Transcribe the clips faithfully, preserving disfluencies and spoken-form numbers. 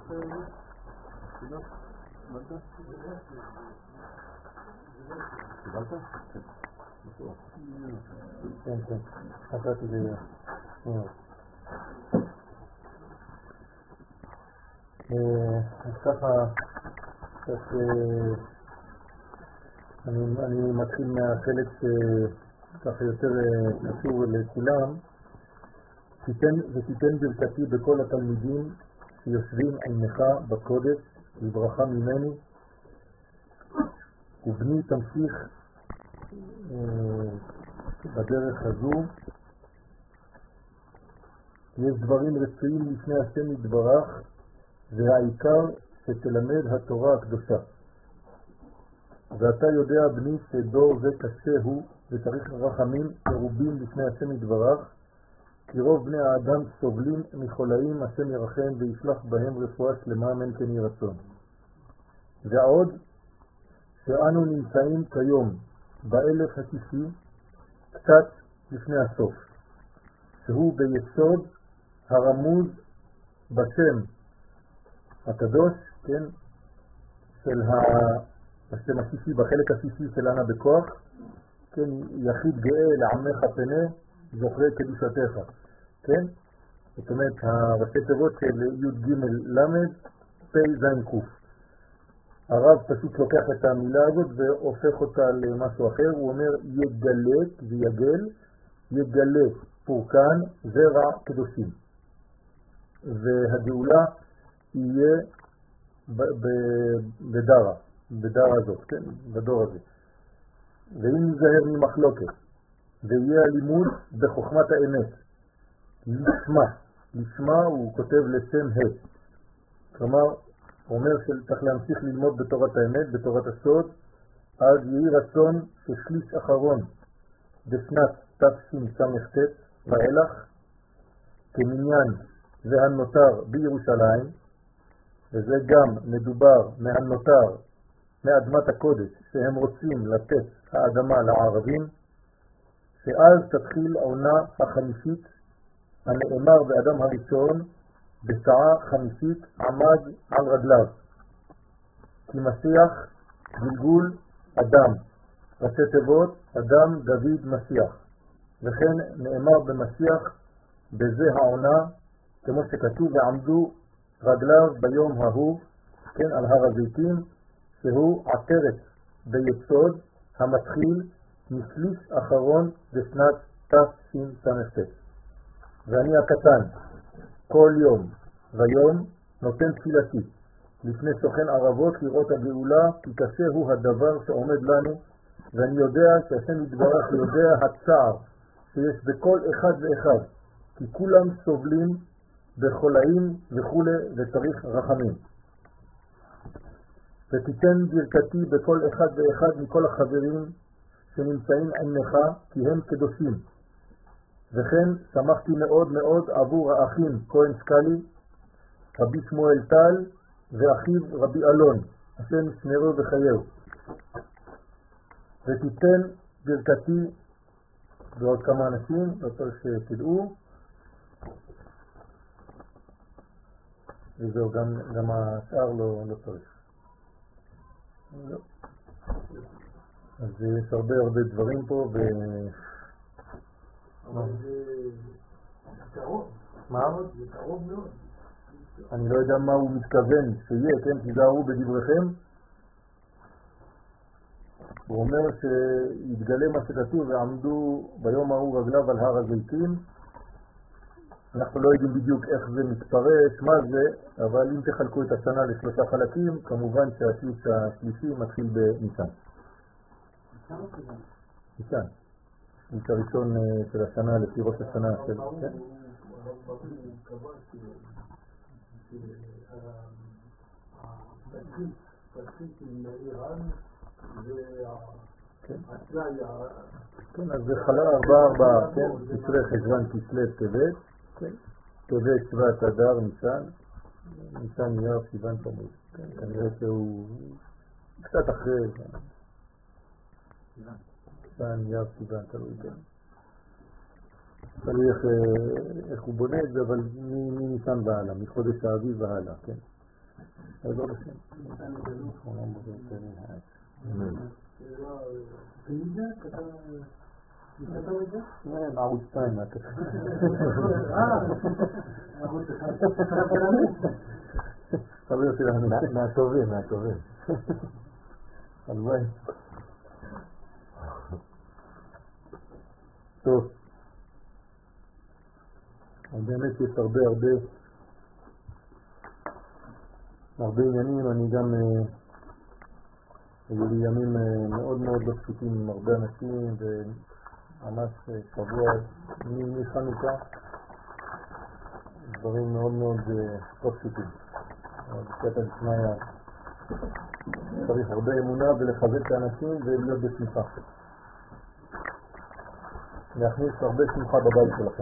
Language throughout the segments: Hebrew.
קיבלת? כן, כן. חשבתי זה... אז ככה, אני מתחיל מהחלק שככה יותר קשור לכולם. ותיתן ברכתי בכל התלמידים שיושבים עמך בקודש לברכה ממני, ובני תמשיך בדרך הזו. יש דברים רצויים לפני השם יתברך, והעיקר שתלמד התורה הקדושה. ואתה יודע בני שדור זה קשה הוא, וצריך רחמים מרובים לפני השם יתברך, כי רוב בני האדם סובלים מחולאים, השם ירחם וישלח בהם רפואה שלמה, אמן כן יהי רצון. ועוד שאנו נמצאים כיום באלף השישי, קצת לפני הסוף, שהוא ביסוד הרמוז בשם הקדוש, כן, של השם השישי, בחלק השישי של אנה בכוח, כן, יחיד גאה לעמך פנה זוכרי קדושתך, כן? זאת אומרת, הראשי תיבות של י' ג' למד פ' ז' ק'. הרב פשוט לוקח את המילה הזאת והופך אותה למשהו אחר. הוא אומר יגלה ויגל, יגלה פורקן זרע קדושים, והגאולה יהיה בדרה, בדרה הזאת, כן? בדור הזה. ואם נזהר ממחלוקת ויהיה הלימוד בחוכמת האמת לשמה, לשמה הוא כותב לשם ה', כלומר הוא אומר שצריך להמשיך ללמוד בתורת האמת, בתורת הסוד, אז יהי רצון ששליש אחרון בשנת תשס"ט ואילך כמניין והנותר בירושלים, וזה גם מדובר מהנותר מאדמת הקודש שהם רוצים לתת האדמה לערבים, שאז תתחיל העונה החמישית, הנאמר באדם הראשון בשעה חמישית עמד על רגליו, כי משיח גלגול אדם, ראשי תיבות אדם דוד משיח, וכן נאמר במשיח בזה העונה, כמו שכתוב ועמדו רגליו ביום ההוא, כן, על הר הזיתים, שהוא עטרת ביסוד המתחיל משליש אחרון בשנת תשס"ט. ואני הקטן כל יום ויום נותן תפילתי לפני סוכן ערבות לראות הגאולה, כי קשה הוא הדבר שעומד לנו, ואני יודע שהשם יתברך יודע הצער שיש בכל אחד ואחד, כי כולם סובלים בחולאים וכו', וצריך רחמים. ותיתן ברכתי בכל אחד ואחד מכל החברים שנמצאים עמך, כי הם קדושים. וכן שמחתי מאוד מאוד עבור האחים כהן סקלי, רבי שמואל טל ואחיו רבי אלון, השם ישמרו וחייהו. ותיתן ברכתי בעוד כמה אנשים, לא צריך שתדעו, וזהו, גם, גם השאר לא, לא צריך. לא. אז יש הרבה הרבה דברים פה ו... זה קרוב. מה? זה קרוב מאוד. אני לא יודע מה הוא מתכוון שיהיה, כן? תיזהרו בדבריכם. הוא אומר שיתגלה מה שכתוב ועמדו ביום ההוא רגליו על הר הזיתים. אנחנו לא יודעים בדיוק איך זה מתפרש, מה זה, אבל אם תחלקו את השנה לשלושה חלקים, כמובן שהשליש השלישי מתחיל בניסן. ניסן. ניסן הראשון של השנה לפי ראש השנה של... כן? כן, אז זה חלה ארבעה ארבעה, כן? תשרי חשבן כסלו טבת, כן? טבת שבט אדר ניסן, ניסן אייר סיוון תמוז, כן? כנראה שהוא קצת אחרי ניסן אייר סיוון, תלוי, כן? תלוי איך הוא בונה את זה, אבל מניסן והלאה, מחודש האביב והלאה, כן? בעזרת השם. שמונה מודעים תארים האט. ואיזה? כתב את זה? כן, ערוץ שתיים מהכתב. אה, ערוץ אחד. חבר שלנו, מהטובים, מהטובים. הלוואי. טוב. אז באמת יש הרבה הרבה הרבה עניינים. אני גם היו לי ימים מאוד מאוד לא פשוטים עם הרבה אנשים, וממש שבוע מחנוכה דברים מאוד מאוד לא פשוטים. אבל בסייעתא דשמיא צריך הרבה אמונה ולחזק את האנשים ולהיות בשמחה, להכניס הרבה שמחה בבית שלכם,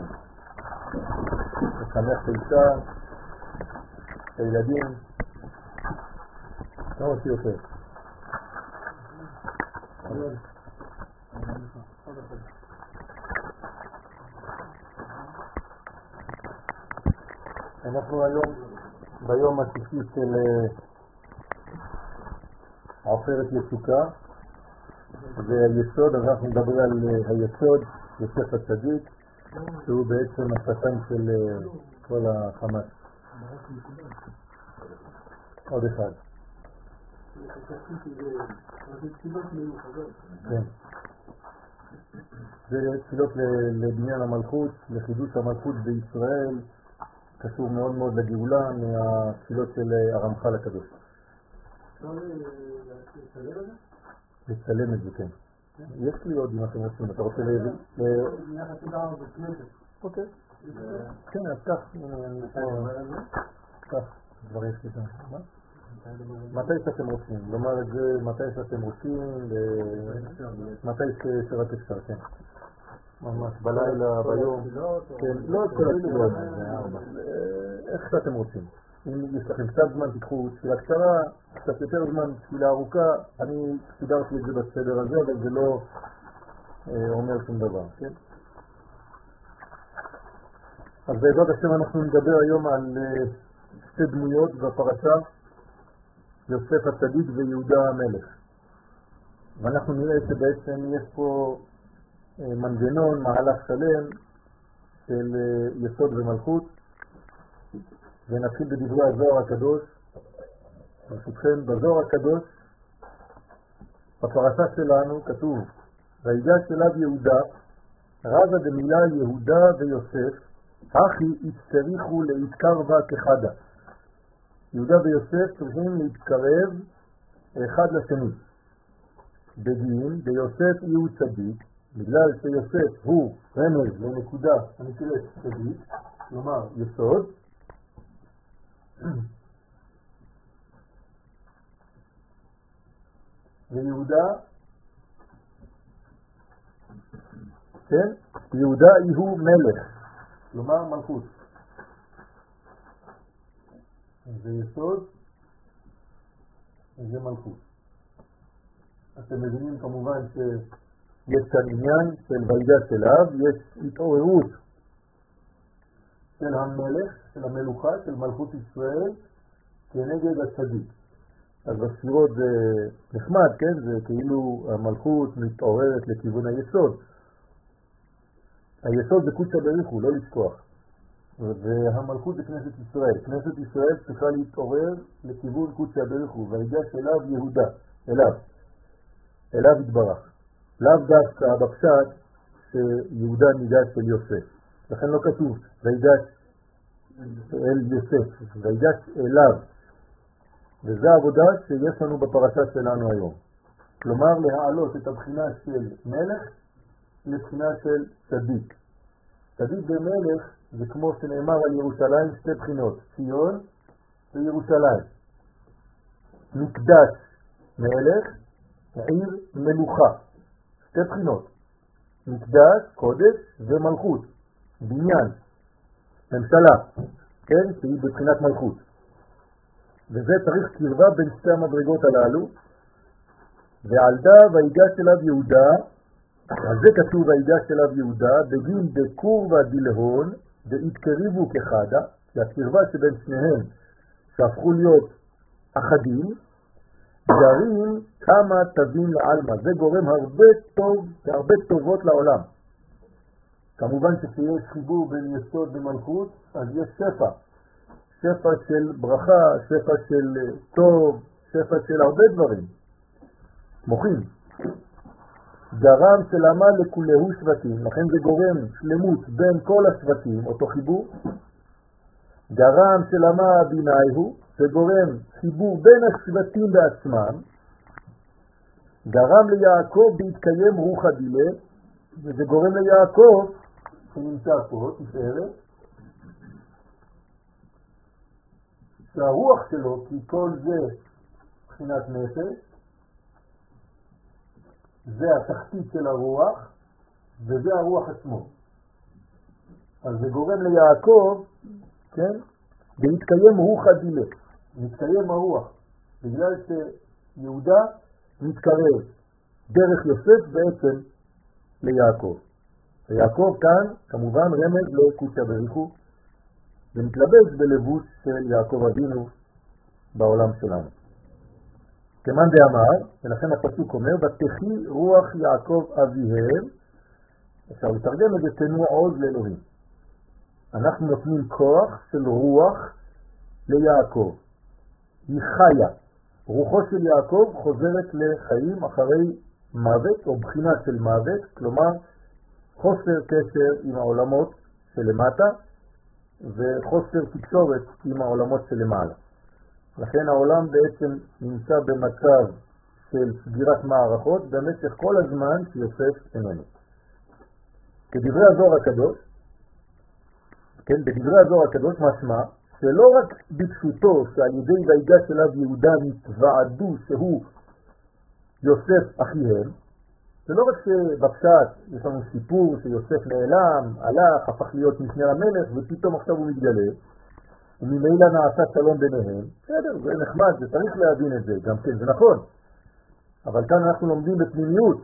לשמח את האישה, את הילדים, כמה שיותר. אנחנו היום ביום השישי של עופרת יצוקה, זה היסוד. אז אנחנו נדבר על היסוד, יוסף הצדיק, שהוא בעצם השטן של כל החמאס. עוד אחד. כן. זה תפילות לבניין המלכות, לחידוש המלכות בישראל, קשור מאוד מאוד לגאולה מהתפילות של הרמח"ל הקדוש. אפשר לצלם את זה? לצלם את זה, כן. יש לי עוד אם אתם רוצים, אתה רוצה להביא? אני אחת תדעה בכנסת. אוקיי. כן, אז כך, כך, כבר יש לי כאן. מתי שאתם רוצים, לומר את זה מתי שאתם רוצים, מתי שרק אפשר, כן. ממש בלילה, ביום, כן, לא את כל התפילות, איך שאתם רוצים. אם יש לכם קצת זמן תיקחו תפילה קצרה, קצת יותר זמן תפילה ארוכה. אני סידרתי את זה בסדר הזה, אבל זה לא אומר שום דבר, כן? אז בעזרת השם אנחנו נדבר היום על שתי דמויות בפרשה, יוסף הצדיק ויהודה המלך. ואנחנו נראה שבעצם יש פה מנגנון, מהלך שלם של יסוד ומלכות. ונתחיל בדברי הזוהר הקדוש. ברשותכם, בזוהר הקדוש בפרשה שלנו כתוב: ויגש אליו יהודה רזה דמילה יהודה ויוסף אחי הצטריכו להתקרבה כחדה. יהודה ויוסף צריכים להתקרב אחד לשני בדין. ביוסף הוא צדיק, בגלל שיוסף הוא רמז לנקודה הנקראת צדיק, כלומר יסוד. ויהודה, כן? יהודה הוא מלך, כלומר מלכות. זה יסוד, זה מלכות. אתם מבינים כמובן שיש כאן עניין של ויגש אליו, יש התעוררות של המלך, של המלוכה, של מלכות ישראל כנגד הצדיק. אז בספירות זה נחמד, כן? זה כאילו המלכות מתעוררת לכיוון היסוד. היסוד זה קודשא בריך הוא, לא לשכוח. והמלכות זה כנסת ישראל. כנסת ישראל צריכה להתעורר לכיוון קודשא בריך הוא, ויגש אליו יהודה, אליו, אליו יתברך. לאו דווקא בפשט שיהודה ניגש אל יוסף. לכן לא כתוב ויגש אל יוסף, ויגש אליו. וזו העבודה שיש לנו בפרשה שלנו היום. כלומר להעלות את הבחינה של מלך לבחינה של צדיק. צדיק במלך זה כמו שנאמר על ירושלים שתי בחינות, ציון וירושלים. מקדש מלך, עיר מלוכה. שתי בחינות. מקדש, קודש ומלכות. בניין, ממשלה, כן? שהיא בבחינת מלכות. וזה צריך קרבה בין שתי המדרגות הללו. ועלדה ויגש אליו יהודה, אז זה כתוב ויגש אליו יהודה, בגין דקורבה דלהון והתקריבו כחדה, שהקרבה שבין שניהם שהפכו להיות אחדים, גרים כמה תווים לעלמא. זה גורם הרבה טוב והרבה טובות לעולם. כמובן שכשיש חיבור בין יסוד ומלכות, אז יש שפע. שפע של ברכה, שפע של טוב, שפע של הרבה דברים. מוחים. גרם שלמה לכולהו שבטים, לכן זה גורם שלמות בין כל השבטים, אותו חיבור. גרם שלמה בינאיהו, זה גורם חיבור בין השבטים בעצמם. גרם ליעקב בהתקיים רוח הדילה, וזה גורם ליעקב, שנמצא פה, תפארת, שהרוח שלו, כי כל זה מבחינת נפש, זה התחתית של הרוח, וזה הרוח עצמו. אז זה גורם ליעקב, כן? להתקיים רוח הדילה, מתקיים הרוח, בגלל שיהודה מתקרב דרך יוסף בעצם ליעקב. ויעקב כאן כמובן רמז לקודשא בריחו, ומתלבש בלבוש של יעקב אבינו בעולם שלנו. כמאן דאמר, ולכן הפסוק אומר, ותחי רוח יעקב אביהם, אפשר לתרגם את זה, תנו עוז לאלוהים. אנחנו נותנים כוח של רוח ליעקב. היא חיה. רוחו של יעקב חוזרת לחיים אחרי מוות או בחינה של מוות, כלומר חוסר קשר עם העולמות שלמטה וחוסר תקשורת עם העולמות שלמעלה. לכן העולם בעצם נמצא במצב של סגירת מערכות במשך כל הזמן שיוסף איננו. כדברי הזוהר הקדוש, כן, בדברי הזוהר הקדוש משמע שלא רק בפשוטו שעל ידי ויגש אליו יהודה נתוועדו שהוא יוסף אחיהם, זה לא רק שבפשט יש לנו סיפור שיוסף נעלם, הלך, הפך להיות משנה המלך ופתאום עכשיו הוא מתגלה וממילא נעשה שלום ביניהם. בסדר, זה נחמד, זה צריך להבין את זה, גם כן, זה נכון. אבל כאן אנחנו לומדים בפנימיות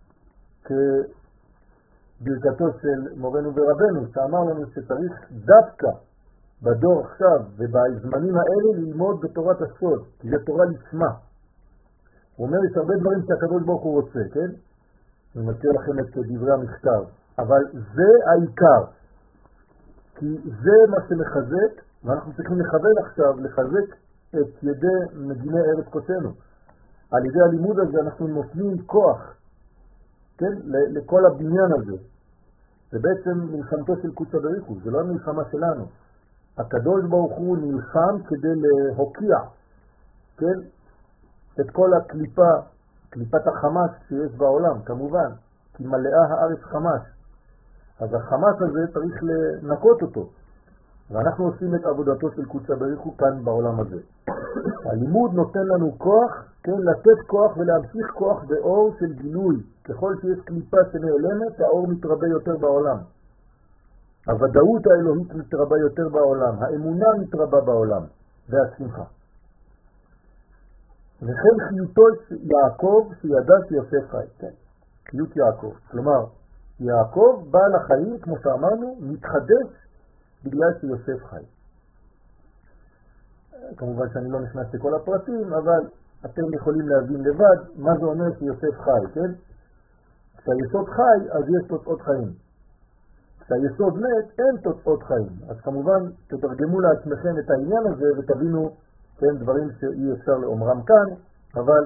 כברכתו של מורנו ורבנו, שאמר לנו שצריך דווקא בדור עכשיו ובזמנים האלה ללמוד בתורת הסוד, כי זה תורה לשמה. הוא אומר, יש הרבה דברים שהקדוש ברוך הוא רוצה, כן? אני מזכיר לכם את דברי המכתב, אבל זה העיקר, כי זה מה שמחזק, ואנחנו צריכים לכוון עכשיו, לחזק את ידי מגיני ארץ קודשנו. על ידי הלימוד הזה אנחנו נותנים כוח, כן? לכל הבניין הזה. זה בעצם מלחמתו של קודשא בריחו, זה לא המלחמה שלנו. הקדוש ברוך הוא נלחם כדי להוקיע, כן? את כל הקליפה, קליפת החמאס שיש בעולם, כמובן, כי מלאה הארץ חמאס. אז החמאס הזה צריך לנקות אותו. ואנחנו עושים את עבודתו של קודשא בריחו כאן בעולם הזה. הלימוד נותן לנו כוח, כן, לתת כוח ולהמשיך כוח באור של גילוי. ככל שיש קליפה שנעלמת, האור מתרבה יותר בעולם. הוודאות האלוהית מתרבה יותר בעולם. האמונה מתרבה בעולם. והשמחה. וכן חיותו יעקב שידע שיוסף חי. כן, חיות יעקב. כלומר, יעקב בא לחיים, כמו שאמרנו, מתחדש בגלל שיוסף חי. כמובן שאני לא נכנס לכל הפרטים, אבל אתם יכולים להבין לבד מה זה אומר שיוסף חי, כן? כשהיסוד חי, אז יש תוצאות חיים. כשהיסוד מת, אין תוצאות חיים. אז כמובן תתרגמו לעצמכם את העניין הזה ותבינו, כן, דברים שאי אפשר לאומרם כאן, אבל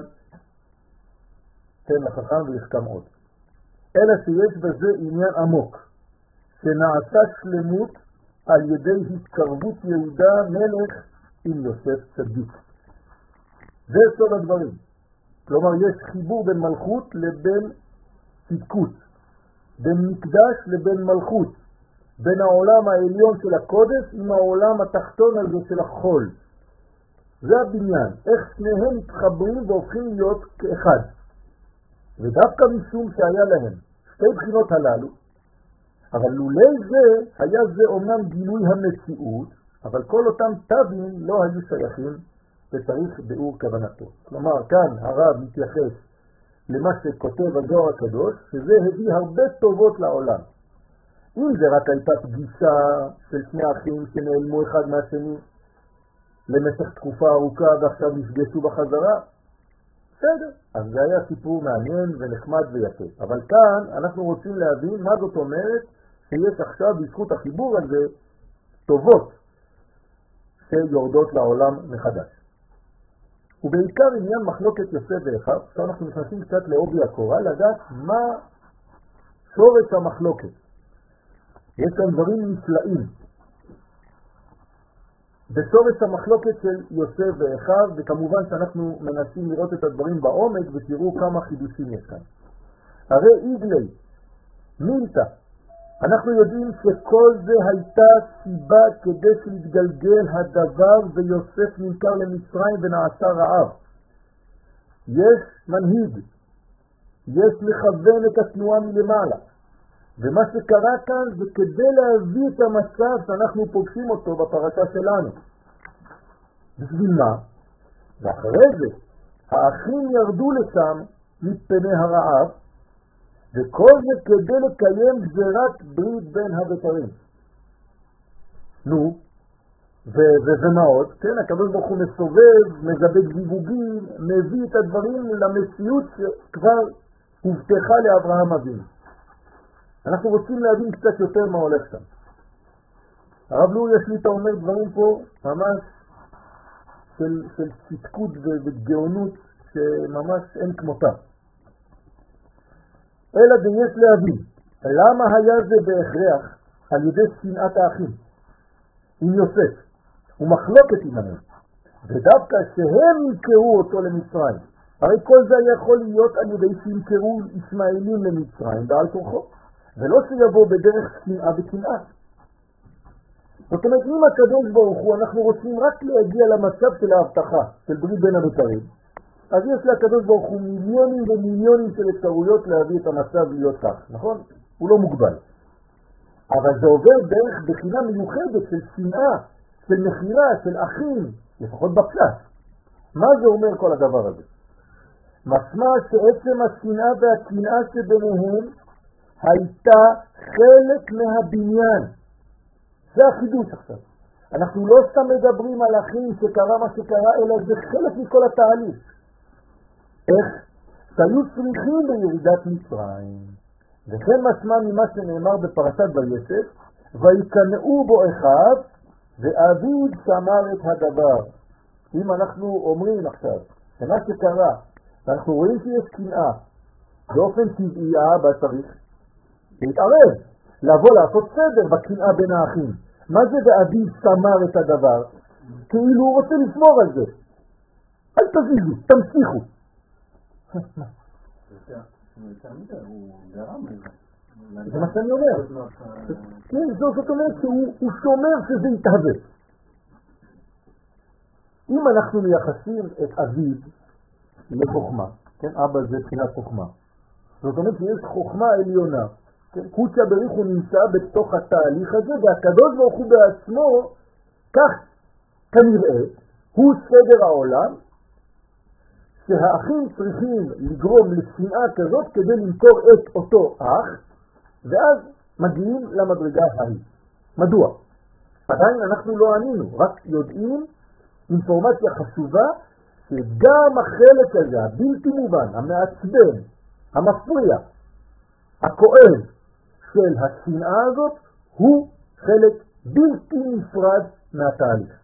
תן לחכם ויחכם עוד. אלא שיש בזה עניין עמוק, שנעשה שלמות על ידי התקרבות יהודה מלך עם יוסף צדיק. זה סוד הדברים. כלומר, יש חיבור בין מלכות לבין צדקות, בין מקדש לבין מלכות, בין העולם העליון של הקודש עם העולם התחתון הזה של החול. זה הבניין, איך שניהם מתחברים והופכים להיות כאחד. ודווקא משום שהיה להם שתי בחינות הללו, אבל לולי זה היה זה אומנם גילוי המציאות, אבל כל אותם תווים לא היו שייכים וצריך ביאור כוונתו. כלומר, כאן הרב מתייחס למה שכותב הזוהר הקדוש, שזה הביא הרבה טובות לעולם. אם זה רק הייתה פגישה של שני אחים שנעלמו אחד מהשני, למשך תקופה ארוכה ועכשיו נפגשו בחזרה. בסדר, אז זה היה סיפור מעניין ונחמד ויפה. אבל כאן אנחנו רוצים להבין מה זאת אומרת שיש עכשיו בזכות החיבור הזה טובות שיורדות לעולם מחדש. ובעיקר עניין מחלוקת יוסף ואחיו, עכשיו אנחנו נכנסים קצת לעובי הקורה, לדעת מה שורש המחלוקת. יש כאן דברים נפלאים. בשורש המחלוקת של יוסף ואחיו, וכמובן שאנחנו מנסים לראות את הדברים בעומק ותראו כמה חידושים יש כאן. הרי איגלי, מילתא, אנחנו יודעים שכל זה הייתה סיבה כדי שיתגלגל הדבר ויוסף נמכר למצרים ונעשה רעב. יש מנהיג, יש לכוון את התנועה מלמעלה. ומה שקרה כאן זה כדי להביא את המצב שאנחנו פוגשים אותו בפרשה שלנו. בשביל מה? ואחרי זה, האחים ירדו לשם מפני הרעב, וכל זה כדי לקיים גזירת ברית בין הבתרים. נו, ומה עוד? כן, הקדוש ברוך הוא מסובב, מזבק זיווגים, מביא את הדברים למציאות שכבר הובטחה לאברהם אבינו. אנחנו רוצים להבין קצת יותר מה הולך שם. הרב לואי השליט"א אומר דברים פה ממש של, של צדקות וגאונות שממש אין כמותה. אלא יש להבין, למה היה זה בהכרח על ידי שנאת האחים עם יוסף ומחלוקת עמהם, ודווקא שהם ינקרו אותו למצרים. הרי כל זה היה יכול להיות על ידי שינקרו ישמעאלים למצרים בעל כורחו, ולא שיבוא בדרך שנאה וקנאה. זאת אומרת, אם הקדוש ברוך הוא אנחנו רוצים רק להגיע למצב של ההבטחה של ברית בין הבתרים, אז יש לקדוש ברוך הוא מיליונים ומיליונים של אפשרויות להביא את המצב להיות כך, נכון? הוא לא מוגבל. אבל זה עובר דרך בחינה מיוחדת של שנאה, של מחירה, של אחים, לפחות בפשט. מה זה אומר כל הדבר הזה? משמע שעצם השנאה והקנאה שביניהם הייתה חלק מהבניין. זה החידוש עכשיו. אנחנו לא סתם מדברים על אחים שקרה מה שקרה, אלא זה חלק מכל התהליך. איך? שהיו צריכים בירידת מצרים. וכן משמע ממה שנאמר בפרשת ויצא, ויקנאו בו אחיו, ואביו שמר את הדבר. אם אנחנו אומרים עכשיו, שמה שקרה, ואנחנו רואים שיש קנאה, באופן טבעי האבא צריך להתערב, לבוא לעשות סדר בקנאה בין האחים. מה זה ואביו שמר את הדבר? כאילו הוא רוצה לשמור על זה. אל תזיזו, תמשיכו. זה מה שאני אומר. כן, זאת אומרת שהוא שומר שזה יתהווה. אם אנחנו מייחסים את אביו לחוכמה, כן, אבא זה בחינת חוכמה, זאת אומרת שיש חוכמה עליונה, כן, קודשא בריך הוא נמצא בתוך התהליך הזה, והקדוש ברוך הוא בעצמו, כך כנראה, הוא סדר העולם, שהאחים צריכים לגרום לשנאה כזאת כדי למכור את אותו אח, ואז מגיעים למדרגה ההיא. מדוע? עדיין אנחנו לא ענינו, רק יודעים אינפורמציה חשובה, שגם החלק הזה, הבלתי מובן, המעצבן, המפריע, הכואב של השנאה הזאת, הוא חלק בלתי נפרד מהתהליך.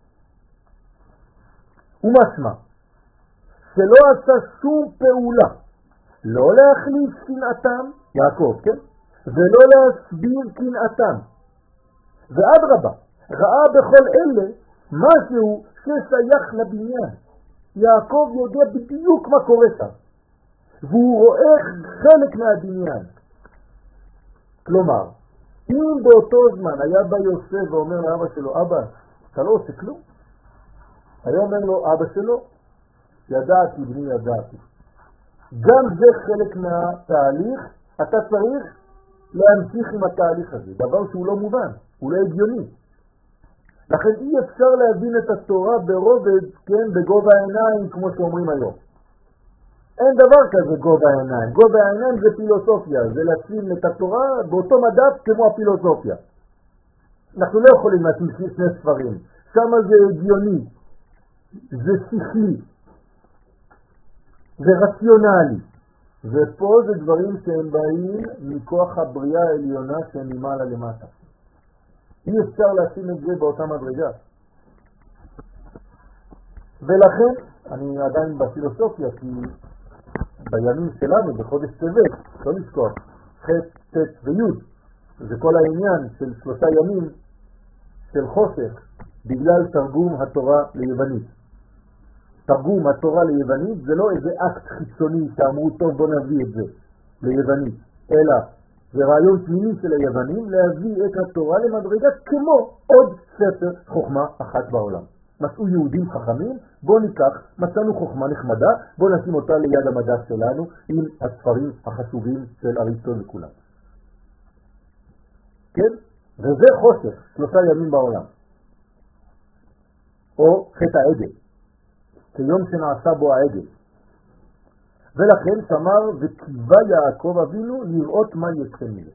ומשמע, שלא עשה שום פעולה, לא להחליף שנאתם, יעקב, כן? ולא להסביר קנאתם. ואדרבה, ראה בכל אלה משהו ששייך לבניין. יעקב יודע בדיוק מה קורה שם, והוא רואה חלק מהבניין. כלומר, אם באותו זמן היה בא יוסף ואומר לאבא שלו, אבא, אתה לא עושה כלום? היה אומר לו, אבא שלו, ידעתי בני ידעתי. גם זה חלק מהתהליך, אתה צריך להמשיך עם התהליך הזה, דבר שהוא לא מובן, הוא לא הגיוני. לכן אי אפשר להבין את התורה ברובד, כן, בגובה העיניים, כמו שאומרים היום. אין דבר כזה גובה העיניים. גובה העיניים זה פילוסופיה, זה לשים את התורה באותו מדף כמו הפילוסופיה. אנחנו לא יכולים לשים שני ספרים. שם זה הגיוני, זה שכלי, זה רציונלי, ופה זה דברים שהם באים מכוח הבריאה העליונה שהם ממעלה למטה. אי אפשר לשים את זה באותה מדרגה. ולכן, אני עדיין בפילוסופיה, כי בימים שלנו, בחודש טבת, לא נזכור, ח' ט' וי', זה כל העניין של שלושה ימים של חושך, בגלל תרגום התורה ליוונית. תרגום התורה ליוונית זה לא איזה אקט חיצוני שאמרו טוב בוא נביא את זה ליוונית, אלא זה רעיון פנימי של היוונים להביא את התורה למדרגה כמו עוד ספר חוכמה אחת בעולם. מצאו יהודים חכמים, בוא ניקח, מצאנו חוכמה נחמדה, בוא נשים אותה ליד המדע שלנו עם הספרים החשובים של אריסטו וכולם. כן? וזה חושך, שלושה ימים בעולם. או חטא העגל, כיום שנעשה בו העגל. ולכן שמר וקיווה יעקב אבינו לראות מה יצא מזה.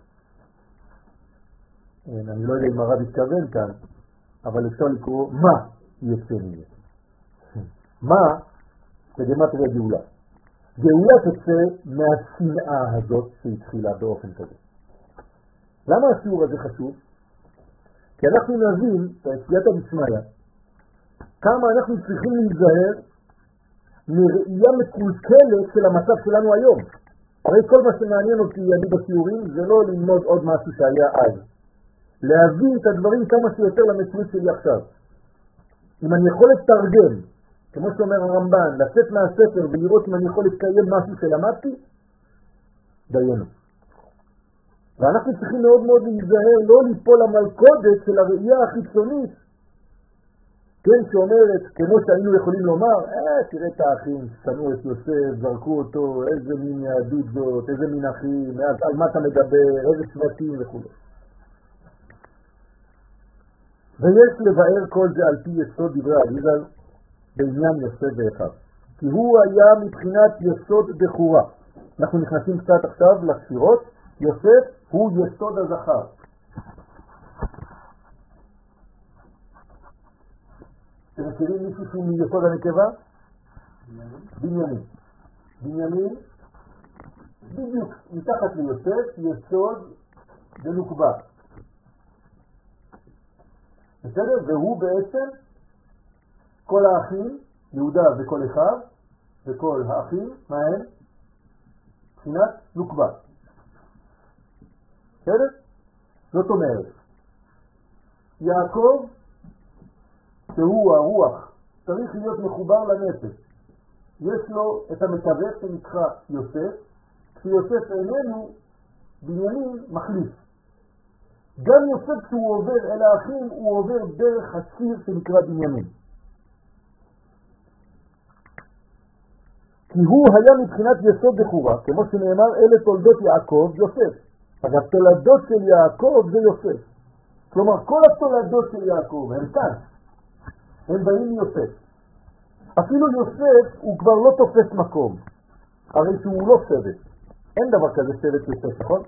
אני לא יודע אם הרב התכוון כאן, אבל אפשר לקרוא מה יצא מזה. מה בגמטריה גאולה. גאולה תצא מהשנאה הזאת שהתחילה באופן כזה. למה השיעור הזה חשוב? כי אנחנו נבין בעשייתא דשמיא כמה אנחנו צריכים להיזהר מראייה מקולקלת של המצב שלנו היום. הרי כל מה שמעניין אותי אני בשיעורים זה לא ללמוד עוד משהו שהיה אז. להביא את הדברים כמה שיותר למציאות שלי עכשיו. אם אני יכול לתרגם, כמו שאומר הרמב"ן, לצאת מהספר ולראות אם אני יכול לקיים משהו שלמדתי, דיינו. ואנחנו צריכים מאוד מאוד להיזהר לא ליפול למלכודת של הראייה החיצונית, כן, שאומרת, כמו שהיינו יכולים לומר, אה, תראה את האחים, שנאו את יוסף, זרקו אותו, איזה מין יהדות זאת, איזה מין אחים, על מה אתה מדבר, איזה שבטים וכו'. ויש לבאר כל זה על פי יסוד דברי אריז"ל בעניין יוסף ואחיו. כי הוא היה מבחינת יסוד בחורה. אנחנו נכנסים קצת עכשיו לספירות, יוסף הוא יסוד הזכר. אתם מכירים מישהו שהוא מיסוד הנקבה? בנימין. בנימין, בדיוק מתחת ליוסף, יסוד בנוקבה. בסדר? והוא בעצם כל האחים, יהודה וכל אחד, וכל האחים, מה הם? מבחינת נוקבה. בסדר? זאת אומרת, יעקב, שהוא הרוח, צריך להיות מחובר לנפש. יש לו את המתווך שנקרא יוסף, כשיוסף איננו, בנימין מחליף. גם יוסף כשהוא עובר אל האחים, הוא עובר דרך הציר שנקרא בנימין. כי הוא היה מבחינת יסוד בחורה, כמו שנאמר, אלה תולדות יעקב, יוסף. אז התולדות של יעקב זה יוסף. כלומר, כל התולדות של יעקב הם כאן. הם באים מיוסף. אפילו יוסף הוא כבר לא תופס מקום. הרי שהוא לא שבט. אין דבר כזה שבט יוסף, נכון?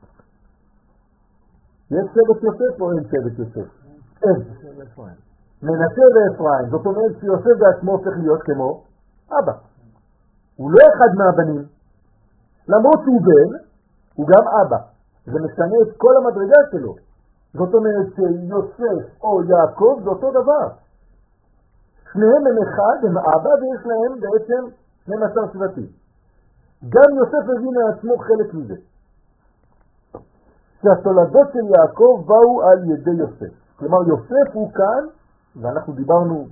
יש שבט יוסף או אין שבט יוסף? אין. מנשה ואפרים. זאת אומרת שיוסף בעצמו הופך להיות כמו אבא. הוא לא אחד מהבנים. למרות שהוא בן, הוא גם אבא. זה משנה את כל המדרגה שלו. זאת אומרת שיוסף או יעקב זה אותו דבר. שניהם הם אחד, הם אבא, ויש להם בעצם שנים עשר שבטים. גם יוסף הביא מעצמו חלק מזה. שהתולדות של יעקב באו על ידי יוסף. כלומר, יוסף הוא כאן, ואנחנו דיברנו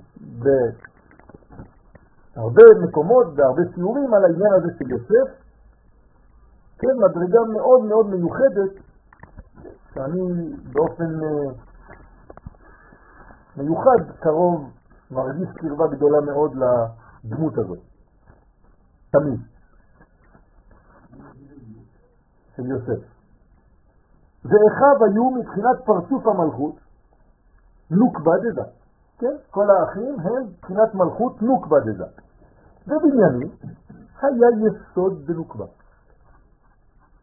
בהרבה מקומות, בהרבה סיורים על העניין הזה של יוסף, כן, מדרגה מאוד מאוד מיוחדת, שאני באופן מיוחד קרוב, מרגיש קרבה גדולה מאוד לדמות הזאת. תמיד. של יוסף. ואחיו היו מבחינת פרצוף המלכות נוקבה דזה. כן? כל האחים הם מבחינת מלכות נוקבה דזה. ובנימין היה יסוד בנוקבה.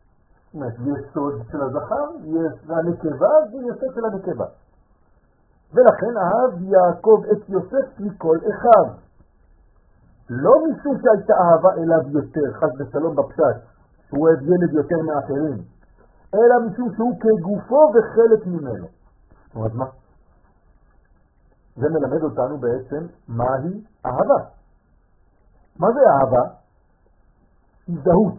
זאת אומרת, יסוד של הזכר, והנקבה זה יסוד של הנקבה. ולכן אהב יעקב את יוסף מכל אחד. לא משום שהייתה אהבה אליו יותר, חס ושלום בפשט, שהוא אוהב ילד יותר מאחרים, אלא משום שהוא כגופו וחלק ממנו. אז מה? זה מלמד אותנו בעצם מהי אהבה. מה זה אהבה? הזדהות.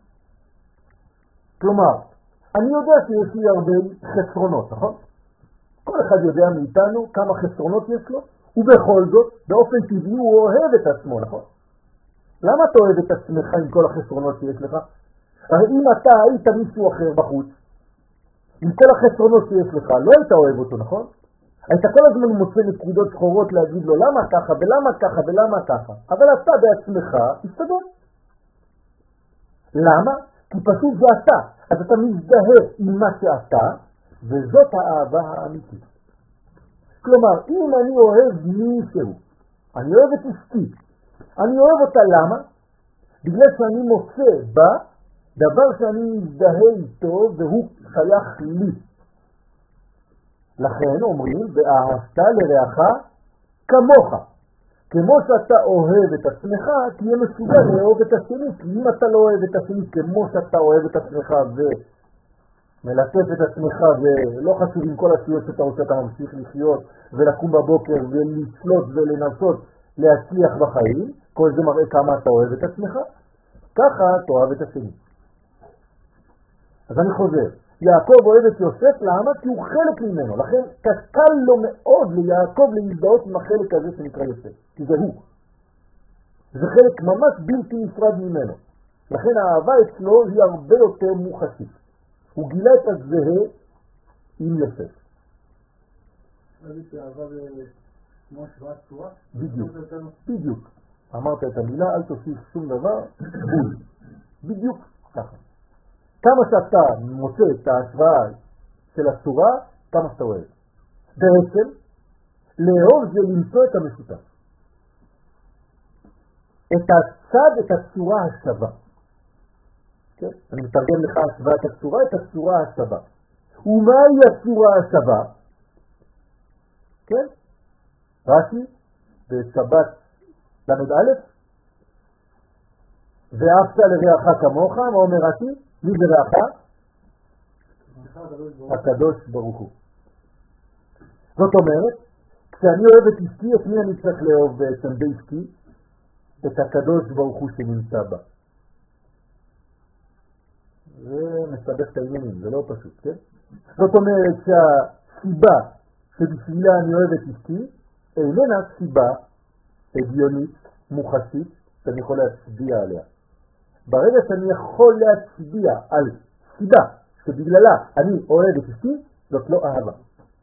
כלומר, אני יודע שיש לי הרבה חסרונות, נכון? כל אחד יודע מאיתנו כמה חסרונות יש לו, ובכל זאת, באופן טבעי הוא אוהב את עצמו, נכון? למה אתה אוהב את עצמך עם כל החסרונות שיש לך? הרי אם אתה היית מישהו אחר בחוץ, עם כל החסרונות שיש לך, לא היית אוהב אותו, נכון? היית כל הזמן מוצא נקודות שחורות להגיד לו למה ככה ולמה ככה ולמה ככה, אבל אתה בעצמך תסתדר. למה? כי פשוט זה אתה, אז אתה מזדהה עם מה שאתה, וזאת האהבה האמיתית. כלומר, אם אני אוהב מישהו, אני אוהב את אשתי, אני אוהב אותה למה? בגלל שאני מוצא בה דבר שאני מזדהה איתו והוא שייך לי. לכן אומרים, ואהבת לרעך כמוך. כמו שאתה אוהב את עצמך, תהיה מסוגל לאהוב את השני. כי אם אתה לא אוהב את השני כמו שאתה אוהב את עצמך ומלטף את עצמך, ולא חשוב עם כל הסיעות שאתה רוצה, אתה ממשיך לחיות ולקום בבוקר ולצלות ולנסות להצליח בחיים, כל זה מראה כמה אתה אוהב את עצמך, ככה אתה אוהב את השני. אז אני חוזר, יעקב אוהב את יוסף, למה? כי הוא חלק ממנו, לכן קל לו מאוד ליעקב להזדהות עם החלק הזה שנקרא יוסף, כי זה הוא. זה חלק ממש בלתי נפרד ממנו, לכן האהבה אצלו היא הרבה יותר מוחשית. הוא גילה את הזהה עם יוסף. מה זה שאהבה כמו שוואת צורה? בדיוק, בדיוק. אמרת את המילה, אל תוסיף שום דבר, בול. בדיוק ככה. כמה שאתה מוצא את ההשוואה של הצורה, כמה שאתה אוהב. בעצם, לאהוב זה למצוא את המשותף. את הצד, את הצורה השווה. כן? אני מתרגם לך השוואת הצורה, את הצורה השווה. ומהי הצורה השווה? כן? רש"י, בשבת למד א', ואהבת לרעך כמוך, מה אומר רש"י? מי זה רעך? הקדוש ברוך הוא. זאת אומרת, כשאני אוהב את אשתי, את מי אני צריך לאהוב בעצם באשתי? את הקדוש ברוך הוא שנמצא בה. זה מסבך את העניינים, זה לא פשוט, כן? זאת אומרת שהסיבה שבשבילה אני אוהב את אשתי, איננה סיבה הגיונית, מוחשית, שאני יכול להצביע עליה. ברגע שאני יכול להצביע על סיבה שבגללה אני אוהב את אשתי, זאת לא אהבה.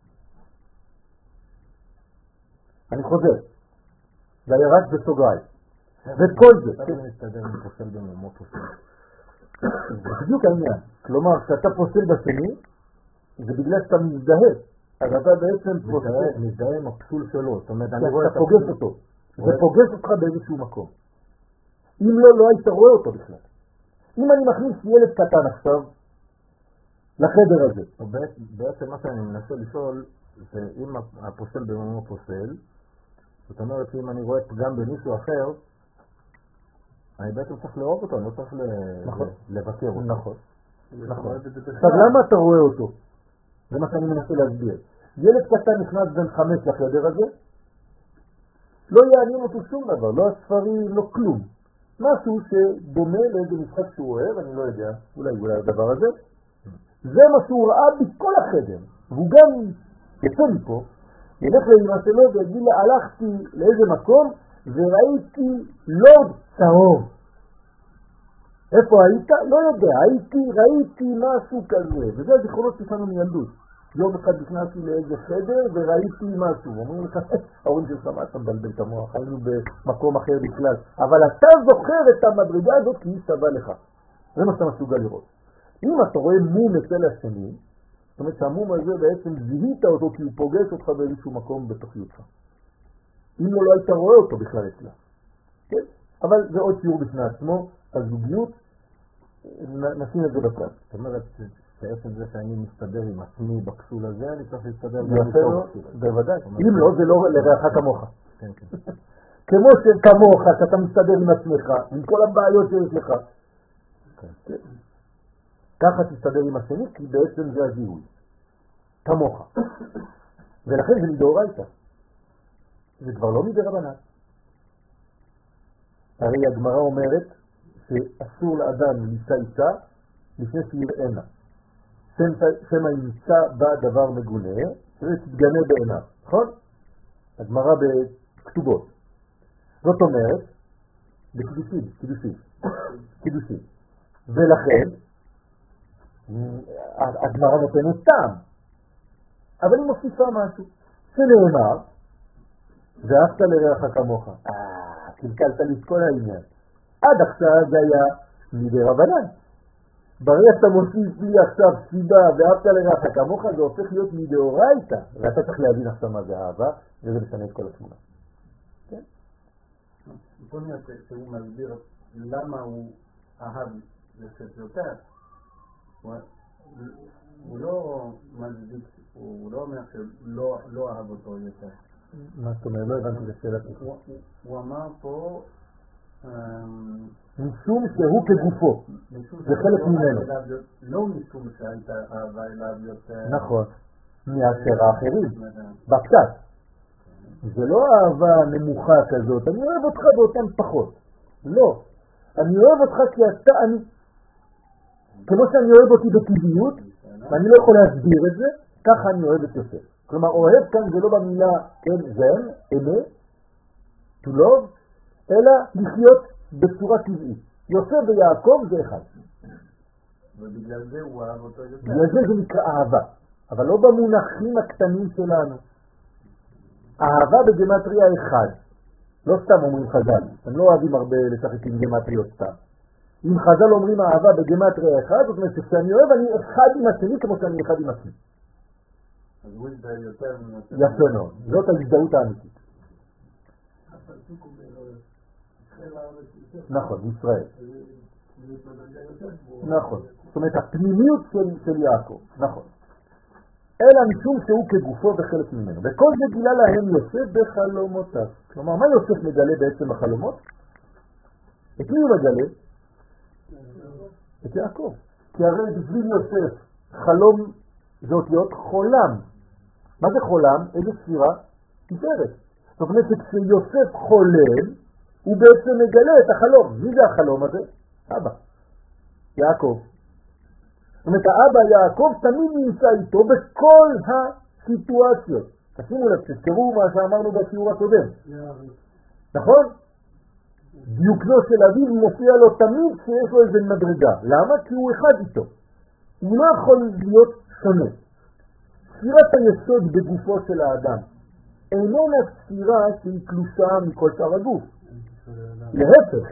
אני חוזר, זה היה רק בסוגריים. וכל זה... אתה לא מסתדר עם פוסל במומו פוסל. זה בדיוק העניין. כלומר, כשאתה פוסל בשני, זה בגלל שאתה מזדהה. אז אתה בעצם פוסל. מזדהה עם הפסול שלו. זאת אומרת, אני רואה את פוגש אותו. זה פוגש אותך באיזשהו מקום. אם לא, לא היית רואה אותו בכלל. אם אני מכניס ילד קטן עכשיו לחדר הזה. בעצם מה שאני מנסה לשאול, זה אם הפוסל במומו פוסל, זאת אומרת שאם אני רואה פגם במישהו אחר, אני בעצם צריך לאהוב אותו, אני לא צריך לבקר אותו. נכון. עכשיו למה אתה רואה אותו? זה מה שאני מנסה להסביר. ילד קטן נכנס בין חמש לחדר הזה, לא יעניין אותו שום דבר, לא הספרים, לא כלום. משהו שדומה לאיזה משחק שהוא אוהב, אני לא יודע, אולי אולי הדבר הזה. זה מה שהוא ראה בכל החדר. והוא גם יצא מפה, ילך לאמא שלו ויגיד לה, הלכתי לאיזה מקום וראיתי לוד צהוב. איפה היית? לא יודע, הייתי, ראיתי משהו כזה. וזה הזיכרונות שלנו מילדות. יום אחד נכנסתי לאיזה חדר וראיתי משהו. אומרים לך, ההורים שלך מה אתה מבלבל את המוח? היינו במקום אחר בכלל. אבל אתה זוכר את המדרגה הזאת כי היא שווה לך. זה מה שאתה מסוגל לראות. אם אתה רואה מום אצל השני, זאת אומרת שהמום הזה בעצם זיהית אותו כי הוא פוגש אותך באיזשהו מקום בתוכיותך. אם לא, לא היית רואה אותו בכלל אצלה. כן? אבל זה עוד שיעור בפני עצמו, הזוגיות, נשים את זה בפרט. זאת אומרת, בעצם זה שאני מסתדר עם עצמי בפסול הזה, אני צריך להסתדר גם יפה איתו לו, בפסול הזה. בוודאי. אם לא, זה לא לרעך כמוך. כן, כן. כמו שכמוך, שאתה מסתדר עם עצמך, עם כל הבעיות שיש לך. כן. ככה תסתדר עם השני, כי בעצם זה הזיהוי. כמוך. ולכן זה מדאורייתא. זה כבר לא מדרבנן. הרי הגמרא אומרת שאסור לאדם לישא אישה לפני שיראנה. שמא ימצא בה דבר מגונה, שזה תתגנה בעיניו, נכון? הגמרא בכתובות. זאת אומרת, בקידושים, קידושים, קידושים. ולכן, הגמרא נותנת טעם. אבל היא מוסיפה משהו, שנאמר, ואהבת לרעך כמוך. אה, קלקלת לי את כל העניין. עד עכשיו זה היה מדי רבנן. ברגע שאתה מוסיף לי עכשיו סיבה ואהבת לרעך כמוך, זה הופך להיות מדאורייתא. ואתה צריך להבין עכשיו מה זה אהבה, וזה משנה את כל התמונה. כן? זאת אומרת שהוא מסביר למה הוא אהב לשאת יותר. הוא לא מצדיק, הוא לא אומר שלא אהב אותו יותר. מה זאת אומרת? לא הבנתי לשאלה. הוא אמר פה משום שהוא כגופו, זה חלק ממנו. לא משום שהייתה אהבה אליו יותר. נכון, מאשר האחרים, בקצת. זה לא אהבה נמוכה כזאת, אני אוהב אותך באותם פחות. לא, אני אוהב אותך כי אתה, אני, כמו שאני אוהב אותי בטבעיות, ואני לא יכול להסביר את זה, ככה אני אוהב את יוסף. כלומר, אוהב כאן זה לא במילה, כן, זן, אמת, to love, אלא לחיות בצורה טבעית. יוסף ויעקב זה אחד. ובגלל זה הוא אהב אותו יותר. בגלל זה זה נקרא אהבה, אבל לא במונחים הקטנים שלנו. אהבה בגמטריה אחד. לא סתם אומרים חז"ל, הם לא אוהבים הרבה לשחק עם גמטריות סתם. אם חז"ל אומרים אהבה בגמטריה אחד, זאת אומרת שכשאני אוהב אני אחד עם השני כמו שאני אחד עם עצמי. אז הוא ידע יותר מנושא. יפה מאוד, זאת ההזדהות האמיתית. נכון, ישראל. נכון, זאת אומרת הפנימיות של, של יעקב, נכון. אלא משום שהוא כגופו וחלק ממנו. וכל זה גילה להם יוסף בחלומותיו. כלומר, מה יוסף מגלה בעצם בחלומות? את מי הוא מגלה? את יעקב. כי הרי בשביל יוסף חלום זה אותיות חולם. מה זה חולם? איזה ספירה? תפארת. זאת אומרת שכשיוסף חולם, הוא בעצם מגלה את החלום. מי זה החלום הזה? אבא. יעקב. זאת אומרת, האבא יעקב תמיד נמצא איתו בכל הסיטואציות. תשימו לב, תזכרו מה שאמרנו בשיעור הקודם. נכון? דיוקנו של אביו מופיע לו תמיד שיש לו איזה מדרגה. למה? כי הוא אחד איתו. הוא לא יכול להיות שונה. ספירת היסוד בגופו של האדם איננה ספירה שהיא קלושה מכל שאר הגוף. להפך,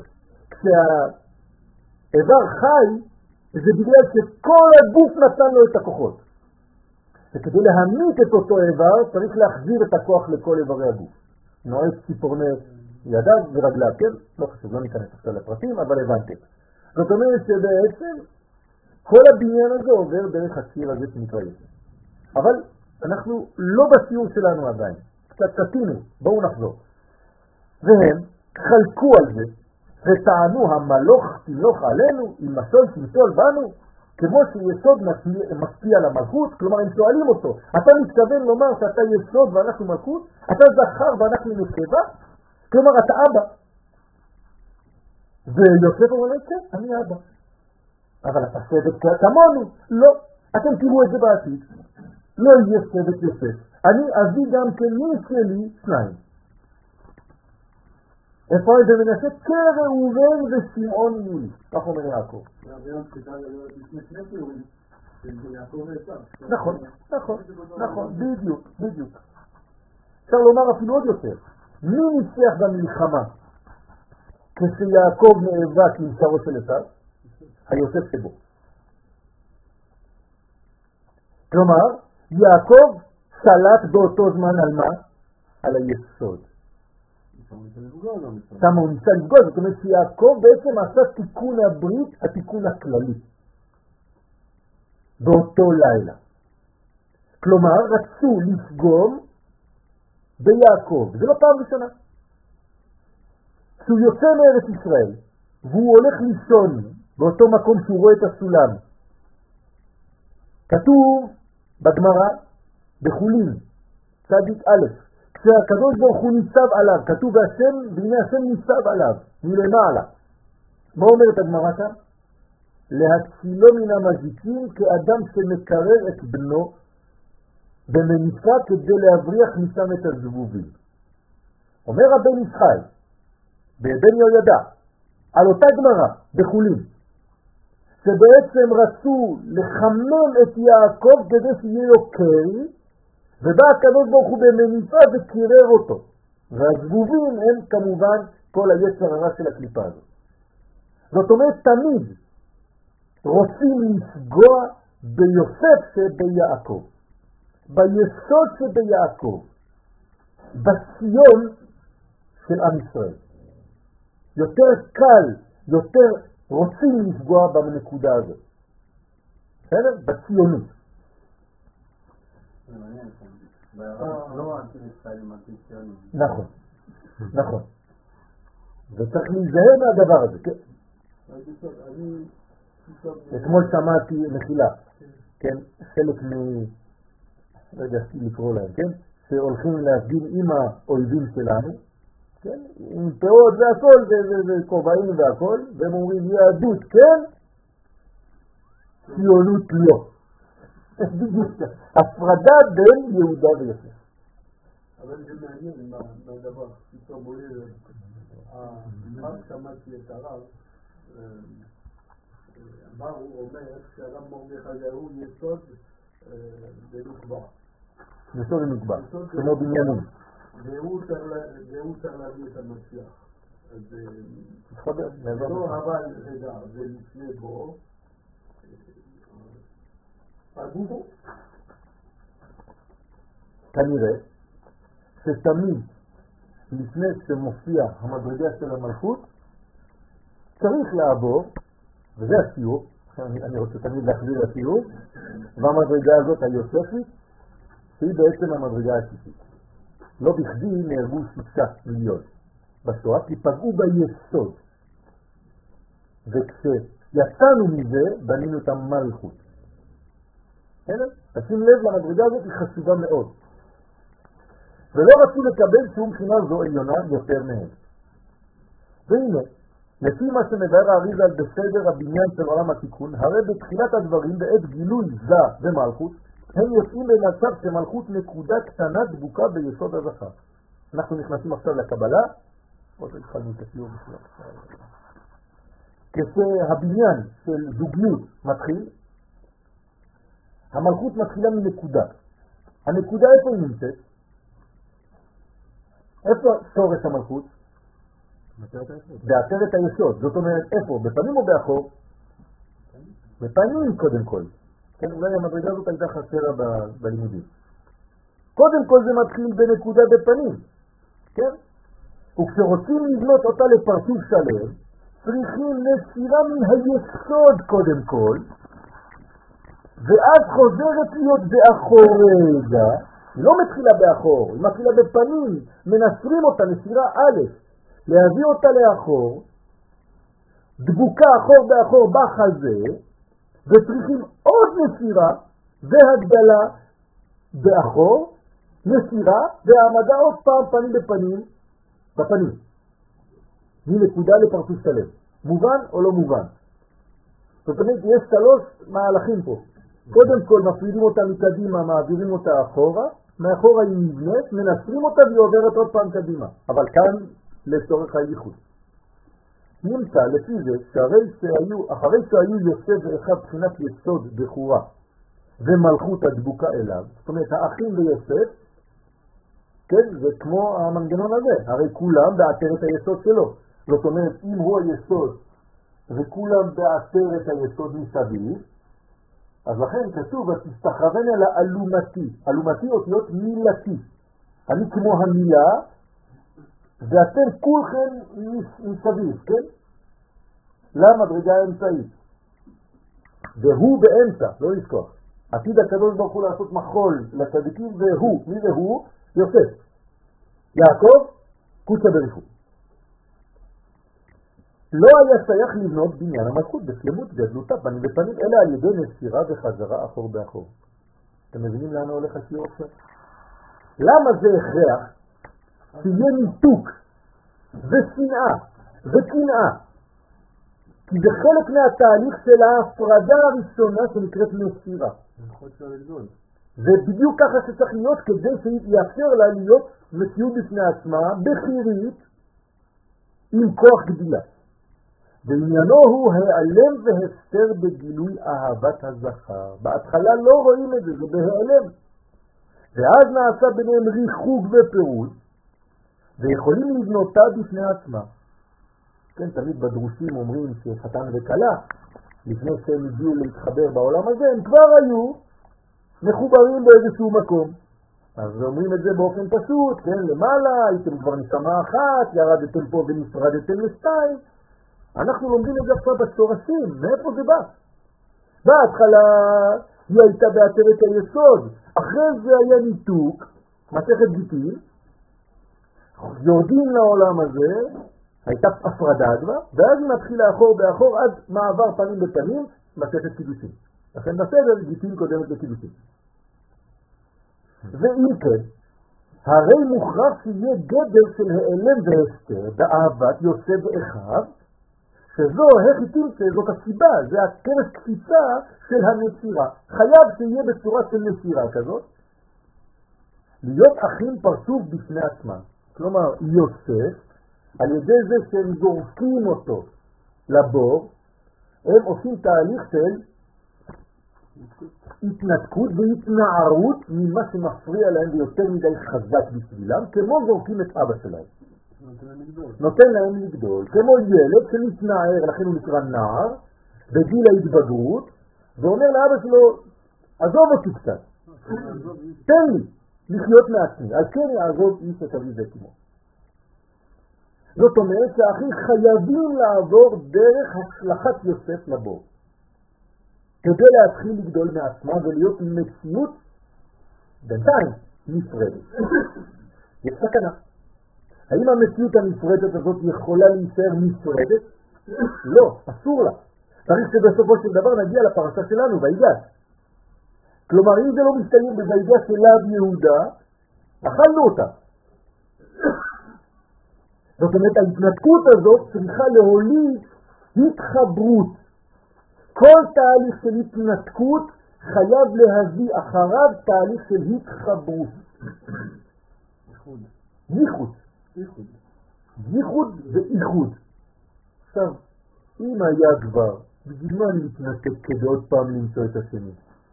כשהאיבר חי, זה בגלל שכל הגוף נתן לו את הכוחות. וכדי להמית את אותו איבר, צריך להחזיר את הכוח לכל איברי הגוף. נועץ ציפורני ידיו ורגליו, כן? לא חשוב, לא ניכנס עכשיו לפרטים, אבל הבנתם. זאת אומרת שבעצם כל הבניין הזה עובר דרך הציר הזה שנקרא יסוד. אבל אנחנו לא בשיעור שלנו עדיין. קצת קטינו, בואו נחזור. והם חלקו על זה, וטענו המלוך תמלוך עלינו, אם משול תמסול בנו, כמו שיסוד משפיע על המלכות, כלומר הם שואלים אותו, אתה מתכוון לומר שאתה יסוד ואנחנו מלכות? אתה זכר ואנחנו נקבה? כלומר אתה אבא. ויוסף אומר להם, כן, אני אבא. אבל אתה סבט כמונו? לא. אתם תראו את זה בעתיד. לא יהיה סבט יוסף. אני אביא גם כמי שלי שניים. אפרים ומנשה כראובן ושמעון יולי. כך אומר יעקב. נכון, נכון, נכון, בדיוק, בדיוק. אפשר לומר אפילו עוד יותר. מי ניצח במלחמה כשיעקב נאבק עם שרו של עשיו? היוסף שבו. כלומר, יעקב שלט באותו זמן על מה? על היסוד. שמה הוא ניסה לפגוע, זאת אומרת שיעקב בעצם עשה תיקון הברית, התיקון הכללי. באותו לילה. כלומר, רצו לפגום ביעקב. זה לא פעם ראשונה. כשהוא יוצא מארץ ישראל, והוא הולך לישון באותו מקום שהוא רואה את הסולם, כתוב בגמרא, בחולין, צדיק א', כשהקדוש ברוך הוא ניצב עליו, כתוב והשם, והנה השם ניצב עליו, מלמעלה. מה אומרת הגמרא כאן? להצילו מן המזיקים כאדם שמקרר את בנו במניפה כדי להבריח משם את הזבובים. אומר הבן ישחי, בבן יהוידע, על אותה גמרא, בחולין, שבעצם רצו לחמם את יעקב כדי שיהיה לו קרי, ובא הקדוש ברוך הוא במניפה וקירר אותו. והזבובים הם כמובן כל היצר הרע של הקליפה הזאת. זאת אומרת, תמיד רוצים לפגוע ביוסף שביעקב, ביסוד שביעקב, בציון של עם ישראל. יותר קל, יותר רוצים לפגוע בנקודה הזאת. בסדר? בציונות. זה מעניין כאן. לא אנטי-ישראלים, אנטי-ציונים. נכון, נכון. וצריך להיזהר מהדבר הזה, כן? אתמול שמעתי מחילה, כן? חלק מ... לא יודע לקרוא להם, כן? שהולכים להפגין עם האויבים שלנו, כן? עם פאות והכל, וכובעים והכל, והם אומרים יהדות כן, ציונות לא. הפרדה בין יהודה ויוסף. אבל זה מעניין מהדבר, פתאום עולה, מה שמעתי את הרב, מה הוא אומר, שהרב מרדכי הוא יסוד בנוקבה. יסוד בנוקבה, כמו בניינים. והוא צריך להביא את המשיח. אז לא אבל רגע, זה לפני בו, פגעו בו. כנראה שתמיד לפני שמופיע המדרגה של המלכות צריך לעבור, וזה הסיור, אני, אני רוצה תמיד להחזיר לסיור, והמדרגה הזאת היוספית שהיא בעצם המדרגה השישית. לא בכדי נהרגו שישה מיליון בשואה, כי פגעו ביסוד, וכשיצאנו מזה בנינו את המלכות. תשים לב למדרגה הזאת, היא חשובה מאוד. ולא רצו לקבל שום בחינה זו עליונה יותר מהם. והנה, לפי מה שמבאר האריזה על בסדר הבניין של עולם התיקון, הרי בתחילת הדברים בעת גילוי זה ומלכות, הם יוצאים במצב שמלכות נקודה קטנה דבוקה ביסוד הזכר. אנחנו נכנסים עכשיו לקבלה, עוד התחלנו את הסיור בשביל. כשהבניין של זוגיות מתחיל, המלכות מתחילה מנקודה. הנקודה איפה היא נמצאת? איפה שורש המלכות? בעטרת היסוד. זאת אומרת, איפה? בפנים או באחור? בפנים קודם כל. כן, אולי המדרגה הזאת הייתה חסרה ב- בלימודים. קודם כל זה מתחיל בנקודה בפנים. כן? וכשרוצים לבנות אותה לפרצוף שלם, צריכים נסירה מן היסוד קודם כל, ואז חוזרת להיות באחור רגע, היא לא מתחילה באחור, היא מתחילה בפנים, מנסרים אותה נסירה א', להביא אותה לאחור, דבוקה אחור באחור בחזה, וצריכים עוד נסירה והגדלה באחור, נסירה והעמדה עוד פעם פנים בפנים, בפנים. מנקודה לפרצוף שלם. מובן או לא מובן? זאת אומרת, יש שלוש מהלכים פה. קודם כל מפרידים אותה מקדימה, מעבירים אותה אחורה, מאחורה היא נבנית, מנסרים אותה והיא עוברת עוד פעם קדימה. אבל כאן לצורך הייחוד. נמצא לפי זה שאחרי שהיו, אחרי שהיו יוסף ואחיו בחינת יסוד בחורה ומלכות הדבוקה אליו, זאת אומרת האחים ויוסף, כן, זה כמו המנגנון הזה, הרי כולם בעטרת היסוד שלו. זאת אומרת, אם הוא היסוד וכולם בעטרת היסוד מסביב, אז לכן כתוב, ותסתחרן אל האלומתי. אלומתי אותיות מילתי. אני כמו המילה, ואתם כולכם מסביב, כן? למה דרגה האמצעית? והוא באמצע, לא לזכוח. עתיד הקדוש ברוך הוא לעשות מחול לצדיקים, והוא, מי זה הוא? יוסף. יעקב, קוצה בריחו. לא היה שייך לבנות בניין המלכות בשלמות גדלותה פנים בפנים, אלא על ידי נסירה וחזרה אחור באחור. אתם מבינים לאן הולך השיעור עכשיו? למה זה הכרח? שיהיה ניתוק ושנאה וקנאה, כי זה חלק מהתהליך של ההפרדה הראשונה שנקראת נסירה. זה בדיוק ככה שצריך להיות, כדי שיאפשר לה להיות מציאות בפני עצמה בחירית עם כוח גדילה. ועניינו הוא העלם והסתר בגילוי אהבת הזכר. בהתחלה לא רואים את זה, זה בהעלם. ואז נעשה ביניהם ריחוק ופירוד, ויכולים לבנותה בפני עצמה. כן, תמיד בדרושים אומרים שחתן וקלה, לפני שהם הגיעו להתחבר בעולם הזה, הם כבר היו מחוברים באיזשהו מקום. אז אומרים את זה באופן פשוט, כן, למעלה, הייתם כבר נשמה אחת, ירדתם פה ונפרדתם לשתיים. אנחנו לומדים את זה עכשיו בשורשים, מאיפה זה בא? בהתחלה היא הייתה בעטרת היסוד, אחרי זה היה ניתוק, מסכת גיטין, יורדים לעולם הזה, הייתה הפרדה כבר, ואז היא מתחילה אחור באחור עד מעבר פנים בפנים, מסכת קידושין. לכן בסדר, גיטין קודמת לקידושין. ואם כן, הרי מוכרח שיהיה גדר של העלם והסתר באהבת יוסף ואחיו, שזו החיתים שזאת הסיבה, זה הכנס קפיצה של הנסירה. חייב שיהיה בצורה של נסירה כזאת, להיות אחים פרצוף בפני עצמם. כלומר, יוסף, על ידי זה שהם זורקים אותו לבור, הם עושים תהליך של התנתקות והתנערות ממה שמפריע להם ויותר מדי חזק בשבילם, כמו זורקים את אבא שלהם. נותן להם לגדול, כמו ילד שמתנער, לכן הוא נקרא נער, בגיל ההתבגרות, ואומר לאבא שלו, עזוב אותי קצת, תן לי לחיות מעצמי, על כן יעזוב איש את אבי ותמו. זאת אומרת שהאחים חייבים לעבור דרך השלכת יוסף לבור, כדי להתחיל לגדול מעצמה ולהיות מציאות בינתיים נפרדת. יש סכנה. האם המציאות הנפרדת הזאת יכולה להישאר נפרדת? לא, אסור לה. צריך שבסופו של דבר נגיע לפרשה שלנו, ויגש. כלומר, אם זה לא מסתיים בויגש של לב יהודה, אכלנו אותה. זאת אומרת, ההתנתקות הזאת צריכה להוליד התחברות. כל תהליך של התנתקות חייב להביא אחריו תהליך של התחברות. ייחוד. ייחוד. ייחוד. ייחוד ואיחוד. עכשיו, אם היה כבר, בשביל מה להתנתק כדי עוד פעם למצוא את השני?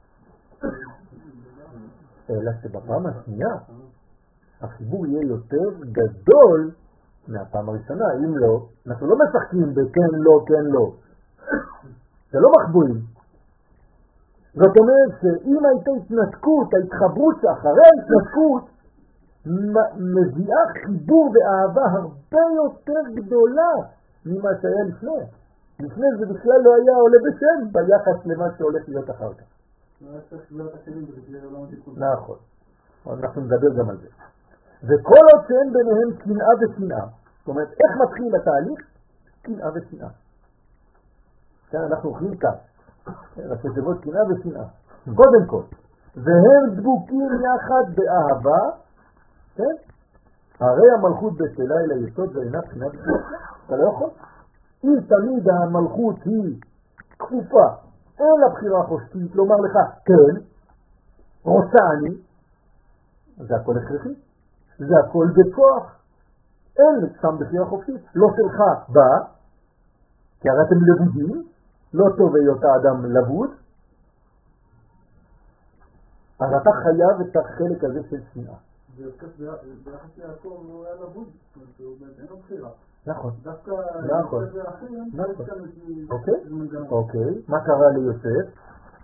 אלא שבפעם השנייה החיבור יהיה יותר גדול מהפעם הראשונה. אם לא, אנחנו לא משחקים בכן לא, כן לא. זה לא מחבואים. זאת אומרת שאם הייתה התנתקות, ההתחברות שאחרי ההתנתקות מביאה חיבור ואהבה הרבה יותר גדולה ממה שהיה לפני. לפני זה בכלל לא היה עולה בשם ביחס למה שהולך להיות אחר כך. נכון. אנחנו נדבר גם על זה. וכל עוד שאין ביניהם קנאה ושנאה. זאת אומרת, איך מתחיל התהליך? קנאה ושנאה. כאן אנחנו אוכלים כך. ראשי תיבות קנאה ושנאה. קודם כל. והם דבוקים יחד באהבה. כן? הרי המלכות בשלה אל היסוד ואינה קנאה ושנאה. אתה לא יכול? אם תמיד המלכות היא כפופה אין לבחירה חופשית לומר לך כן, רוצה אני, זה הכל הכרחי, זה הכל בכוח, אין שם בחירה חופשית, לא שלך בא, כי הרי אתם לבודים, לא טוב להיות האדם לבוד, אז אתה חייב את החלק הזה של שנאה. ביחס ליעקב הוא היה לבוד, אין לו בחירה. נכון. דווקא נכון. נכון. אוקיי? אוקיי. מה קרה ליוסף?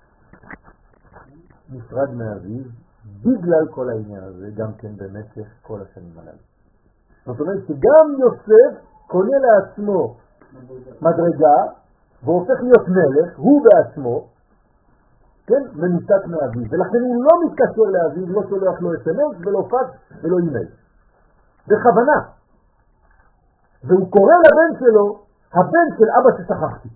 נפרד מאביו בגלל כל העניין הזה, גם כן במשך כל השנים הללו. זאת אומרת שגם יוסף קונה לעצמו מדרגה והופך להיות מלך, הוא בעצמו, כן, מנותק מאביו, ולכן הוא לא מתקשר לאביו, לא שולח לו אס אם אס ולא פקס ולא אימייל. בכוונה. והוא קורא לבן שלו, הבן של אבא ששכחתי.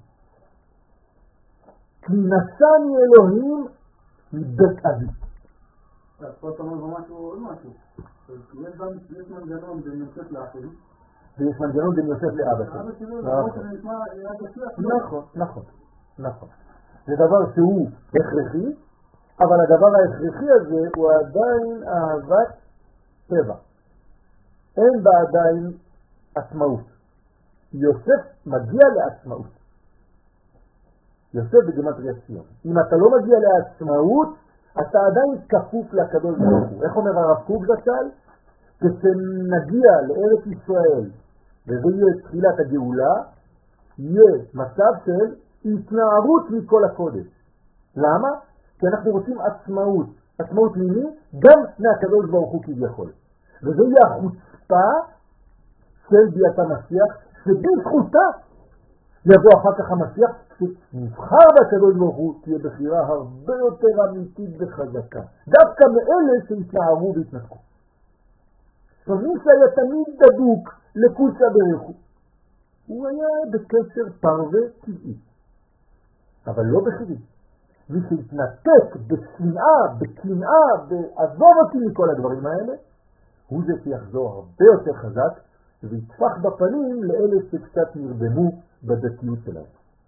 כי נשני אלוהים מבית אבי. פה אתה אומר משהו עוד משהו. יש מנגנון בין יוסף לאחים. ויש מנגנון בין יוסף לאבא שלו. אבא שלו, למרות שזה נשמע יד השלח. נכון, נכון, נכון. זה דבר שהוא הכרחי, אבל הדבר ההכרחי הזה הוא עדיין אהבת טבע. אין בה עדיין עצמאות. יוסף מגיע לעצמאות. יוסף בגימטריה ציון. אם אתה לא מגיע לעצמאות, אתה עדיין כפוף לקדוש ברוך הוא. איך אומר הרב קוק זצ"ל? כשנגיע לארץ ישראל, וזה יהיה תחילת הגאולה, יהיה מצב של התנערות מכל הקודש. למה? כי אנחנו רוצים עצמאות. עצמאות ממי? גם מהקדוש ברוך הוא כביכול. וזה יהיה החוצפה של ביאת המשיח, שבזכותה יבוא אחר כך המשיח, שנבחר בקדוש ברוך הוא, תהיה בחירה הרבה יותר אמיתית וחזקה. דווקא מאלה שהתנערו והתנתקו. מי שהיה תמיד דבוק לקודשא בריך הוא, הוא היה בקשר פרווה טבעי, אבל לא בחירי. מי שהתנתק בשנאה, בקנאה, בעזוב אותי מכל הדברים האלה, הוא זה שיחזור הרבה יותר חזק ויתפח בפנים לאלה שקצת נרדמו בדתיות שלהם.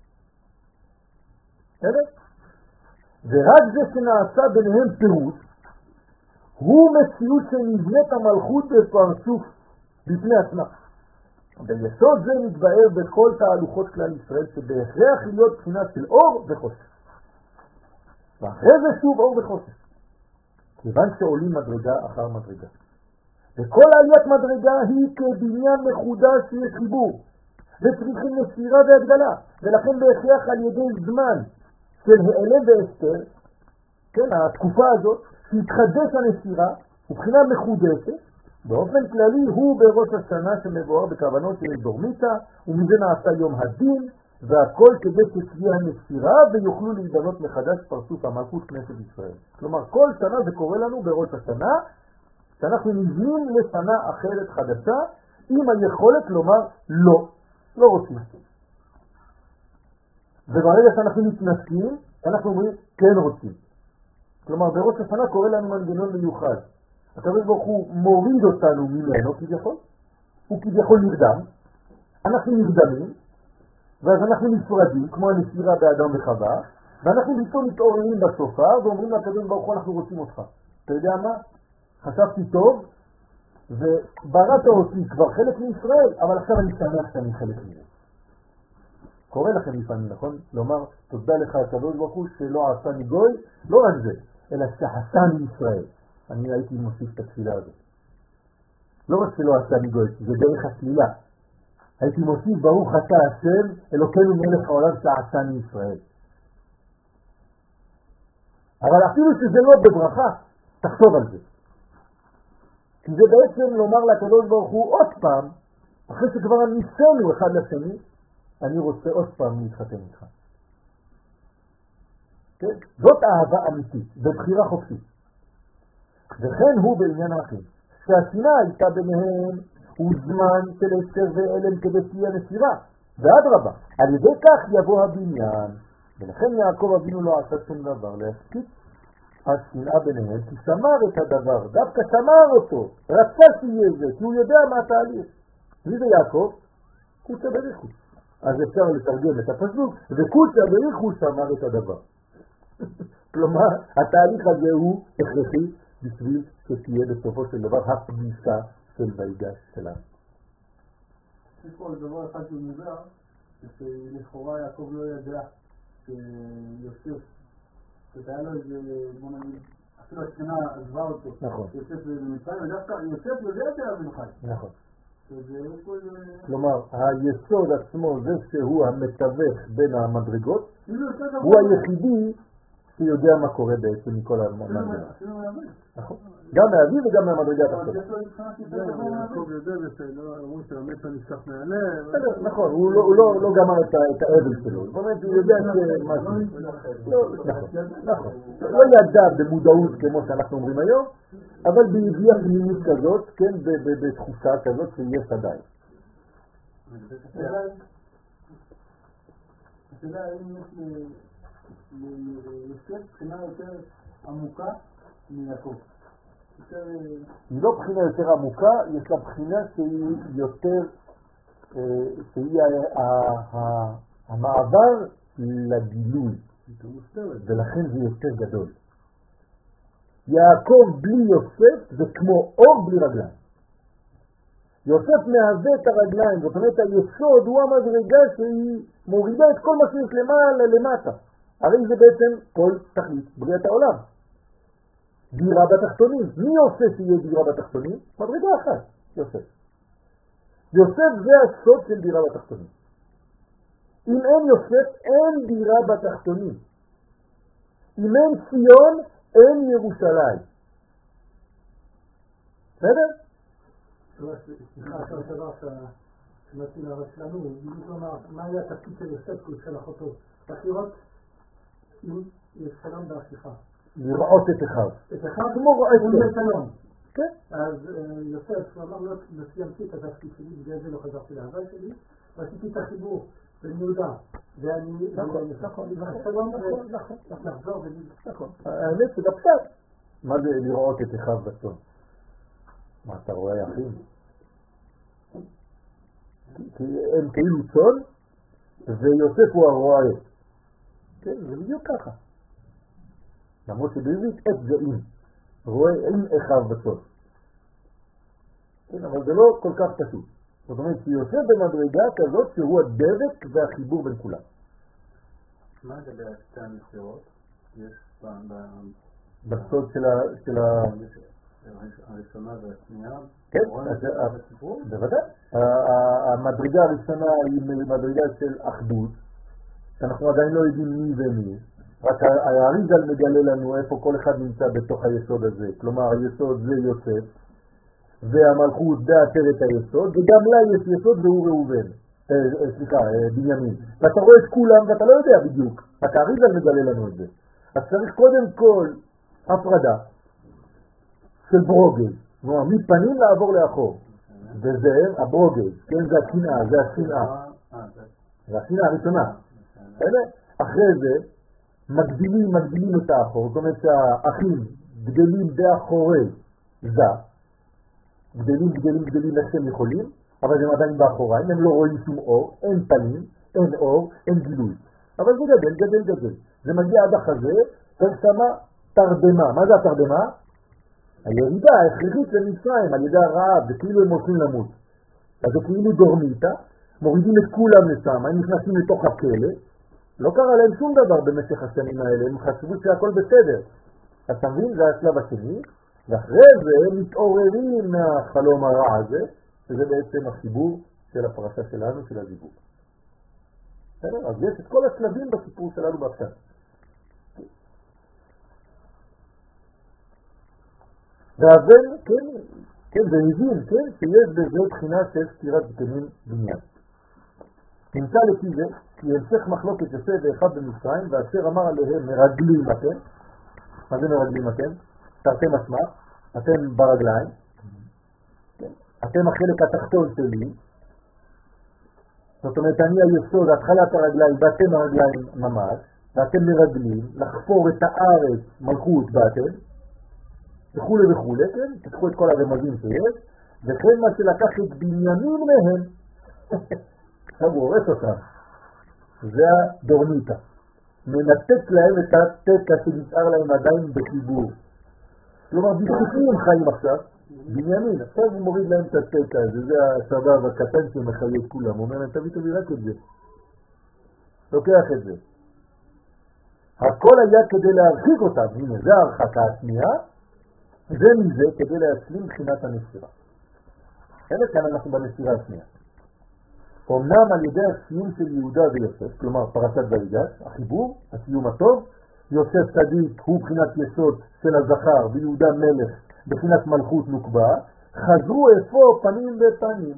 בסדר? ורק זה שנעשה ביניהם פירוט, הוא מציאות שנבנית המלכות בפרצוף בפני עצמה. ביסוד זה מתבאר בכל תהלוכות כלל ישראל שבהכרח להיות בחינה של אור וחושך. ואחרי זה שוב אור וחושך. כיוון שעולים מדרגה אחר מדרגה. וכל עליית מדרגה היא כבניין מחודש שיש חיבור. וצריכים נסירה והגדלה. ולכן בהכרח על ידי זמן של העלם ואסתר, כן, התקופה הזאת, שהתחדש הנסירה, ובחינה מחודשת, באופן כללי הוא בראש השנה שמבואר בכוונות של דורמיתא, ומזה נעשה יום הדין, והכל כדי שתהיה הנסירה ויוכלו להיבנות מחדש פרצוף המלכות כנסת ישראל. כלומר, כל שנה זה קורה לנו בראש השנה, שאנחנו נבנים לשנה אחרת חדשה, עם היכולת לומר לא, לא רוצים. וברגע שאנחנו מתנסים, אנחנו אומרים כן רוצים. כלומר, בראש השנה קורה לנו מנגנון מיוחד. הקדוש ברוך הוא מוריד אותנו ממנו כביכול, הוא כביכול נרדם, אנחנו נרדמים, ואז אנחנו נפרדים, כמו הנסירה באדם וחווה, ואנחנו פתאום מתעוררים בסופר ואומרים לקדוש ברוך הוא אנחנו רוצים אותך. אתה יודע מה? חשבתי טוב, ובראת אותי כבר חלק מישראל, אבל עכשיו אני שמח שאני חלק מזה. קורא לכם לפעמים, נכון? לומר, תודה לך הקדוש ברוך הוא שלא עשני גוי, לא רק זה, אלא שעשני ישראל. אני הייתי מוסיף את התפילה הזאת. לא רק שלא עשני גוי, זה דרך השלילה. הייתי מוסיף ברוך אתה השם, אלוקינו מלך העולם שעשני ישראל. אבל אפילו שזה לא בברכה, תחשוב על זה. כי זה בעצם לומר לקדוש ברוך הוא עוד פעם, אחרי שכבר ניסינו אחד לשני, אני רוצה עוד פעם להתחתן איתך. כן? זאת אהבה אמיתית, בבחירה חופשית. וכן הוא בעניין האחים. שהשנאה הייתה ביניהם הוא זמן של אסתר ואלם כדי תהיה נסירה. ועד רבה, על ידי כך יבוא הבניין. ולכן יעקב אבינו לא עשה שום דבר להספיק השנאה ביניהם, כי שמר את הדבר, דווקא שמר אותו, רצה שיהיה זה, כי הוא יודע מה התהליך. מי זה יעקב? קוצה בריחו. אז אפשר לתרגם את הפסוק, וקוצה בריחו שמר את הדבר. כלומר, התהליך הזה הוא הכרחי בשביל שתהיה בסופו של דבר הפגישה של ויגש שלנו. יש פה דבר אחד שהוא מובע, שלכאורה יעקב לא ידע שיוסף, שהיה לו איזה, בוא נגיד, אפילו השכנה עזבה אותו. נכון. יוסף במצרים, ודווקא יוסף יודע שהיה בן חי. נכון. כלומר, היסוד עצמו, זה שהוא המתווך בין המדרגות, הוא היחידי שיודע מה קורה בעצם מכל המדרגה. אפילו מהאביב. נכון. גם מהאביב וגם מהמדרגה התחתונה. יעקב יודע בסדר, אומרים שהמת נשכח מהלב. נכון, הוא לא גמר את האבל שלו. זאת אומרת, הוא יודע שמשהו. נכון. לא ידע במודעות כמו שאנחנו אומרים היום, אבל בידיעה פנימית כזאת, כן, בתחושה כזאת שיש עדיין. השאלה האם יש ליוסף בחינה יותר עמוקה מיעקב. היא לא בחינה יותר עמוקה, יש לה בחינה שהיא יותר, שהיא המעבר לגילוי, ולכן זה יותר גדול. יעקב בלי יוסף זה כמו אור בלי רגליים. יוסף מהווה את הרגליים, זאת אומרת היסוד הוא המדרגה שהיא מורידה את כל מה שיש למעלה למטה. הרי זה בעצם כל תכלית בריאת העולם. דירה בתחתונים. מי עושה שיהיה דירה בתחתונים? מדרגה אחת, יוסף. יוסף זה הסוד של דירה בתחתונים. אם אין יוסף, אין דירה בתחתונים. אם אין ציון, אין ירושלים. בסדר? סליחה, עכשיו דבר שמעתי להראות שלנו, כלומר, מה היה התפקיד של יוסף כשהוא שלח אותו? צריך לראות אם יש שלום בהשיכה. לראות את אחד. את אחד כמו רואה את שלום. כן. אז יוסף, הוא אמר לו, סיימתי את התפקיד שלי, בגלל זה לא חזרתי להווי שלי, ועשיתי את החיבור בין יהודה, ואני... נכון, נכון, נכון, נחזור ולי. נכון. האמת שזה פשט. מה זה לראות את אחד בצון? מה אתה רואה אחים? כי הם כאילו צון, ויוסף הוא הרועה. כן, זה בדיוק ככה. למרות שבעברית עת זה עם. רואה עם אחד בצון. כן, אבל זה לא כל כך פשוט. זאת אומרת שיוסף במדרגה כזאת שהוא הדבק והחיבור בין כולם. מה זה בשתי המסגרות? יש בסוד של ה... הראשונה והשנייה? כן, בוודאי. המדרגה הראשונה היא מדרגה של אחדות, שאנחנו עדיין לא יודעים מי ומי, רק האריז"ל מגלה לנו איפה כל אחד נמצא בתוך היסוד הזה. כלומר, היסוד זה יוסף, והמלכות זה עטרת היסוד, וגם לה יש יסוד והוא ראובן, סליחה, בנימין. ואתה רואה את כולם ואתה לא יודע בדיוק, רק האריז"ל מגלה לנו את זה. אז צריך קודם כל הפרדה של ברוגז, כלומר מפנים לעבור לאחור, וזה הברוגז, כן, זה השנאה, זה השנאה, זה השנאה הראשונה. אחרי זה מגדילים, מגדילים את האחור, זאת אומרת שהאחים גדלים באחורי זה, גדלים, גדלים, גדלים איך שהם יכולים, אבל הם עדיין באחוריים, הם לא רואים שום אור, אין פנים, אין אור, אין גילוי. אבל זה גדל, גדל, גדל. זה מגיע עד החזה, ושמה תרדמה. מה זה התרדמה? הירידה ההכרחית למצרים על ידי הרעב, זה כאילו הם הולכים למות. אז זה כאילו דורמיתה, מורידים את כולם לשם, הם נכנסים לתוך הכלא, לא קרה להם שום דבר במשך השנים האלה, הם חשבו שהכל בסדר. אתה מבין? זה השלב השני, ואחרי זה הם מתעוררים מהחלום הרע הזה, וזה בעצם החיבור של הפרשה שלנו, של הזיווג. בסדר? אז יש את כל השלבים בסיפור שלנו בעכשיו. והבן, כן, כן, זה הבין, כן, שיש בזה בחינה של סתירת זקנים בניין. נמצא לפי זה, כי המשך מחלוקת יוסף ואחד במצרים, ואשר אמר עליהם מרגלים אתם. מה זה מרגלים אתם? תרתי משמע, אתם ברגליים, כן. אתם החלק התחתון שלי, זאת אומרת אני היסוד, התחלת הרגליים, ואתם הרגליים ממש, ואתם מרגלים, לחפור את הארץ, מלכות באתם, וכו' וכו', כן, תקחו את כל הרמזים שיש, וכן מה שלקח את בנימין מהם, עכשיו הוא הורס אותם, זה הדורמיתה, מנתק להם את התקע שנשאר להם עדיין בחיבור. כלומר, בזכותים חיים עכשיו, בנימין, עכשיו הוא מוריד להם את התקע הזה, זה הסבב הקטן שמחיה את כולם, הוא אומר להם, תביא תביא רק את זה, לוקח את זה. הכל היה כדי להרחיק אותם, הנה, זה ההרחקה השנייה, זה מזה כדי להשלים בחינת הנסירה. אלא כאן אנחנו בנסירה השנייה. אמנם על ידי הסיום של יהודה ויוסף, כלומר פרשת ויגש, החיבור, הסיום הטוב, יוסף צדיק הוא בחינת יסוד של הזכר ויהודה מלך בחינת מלכות נוקבה, חזרו אפוא פנים בפנים.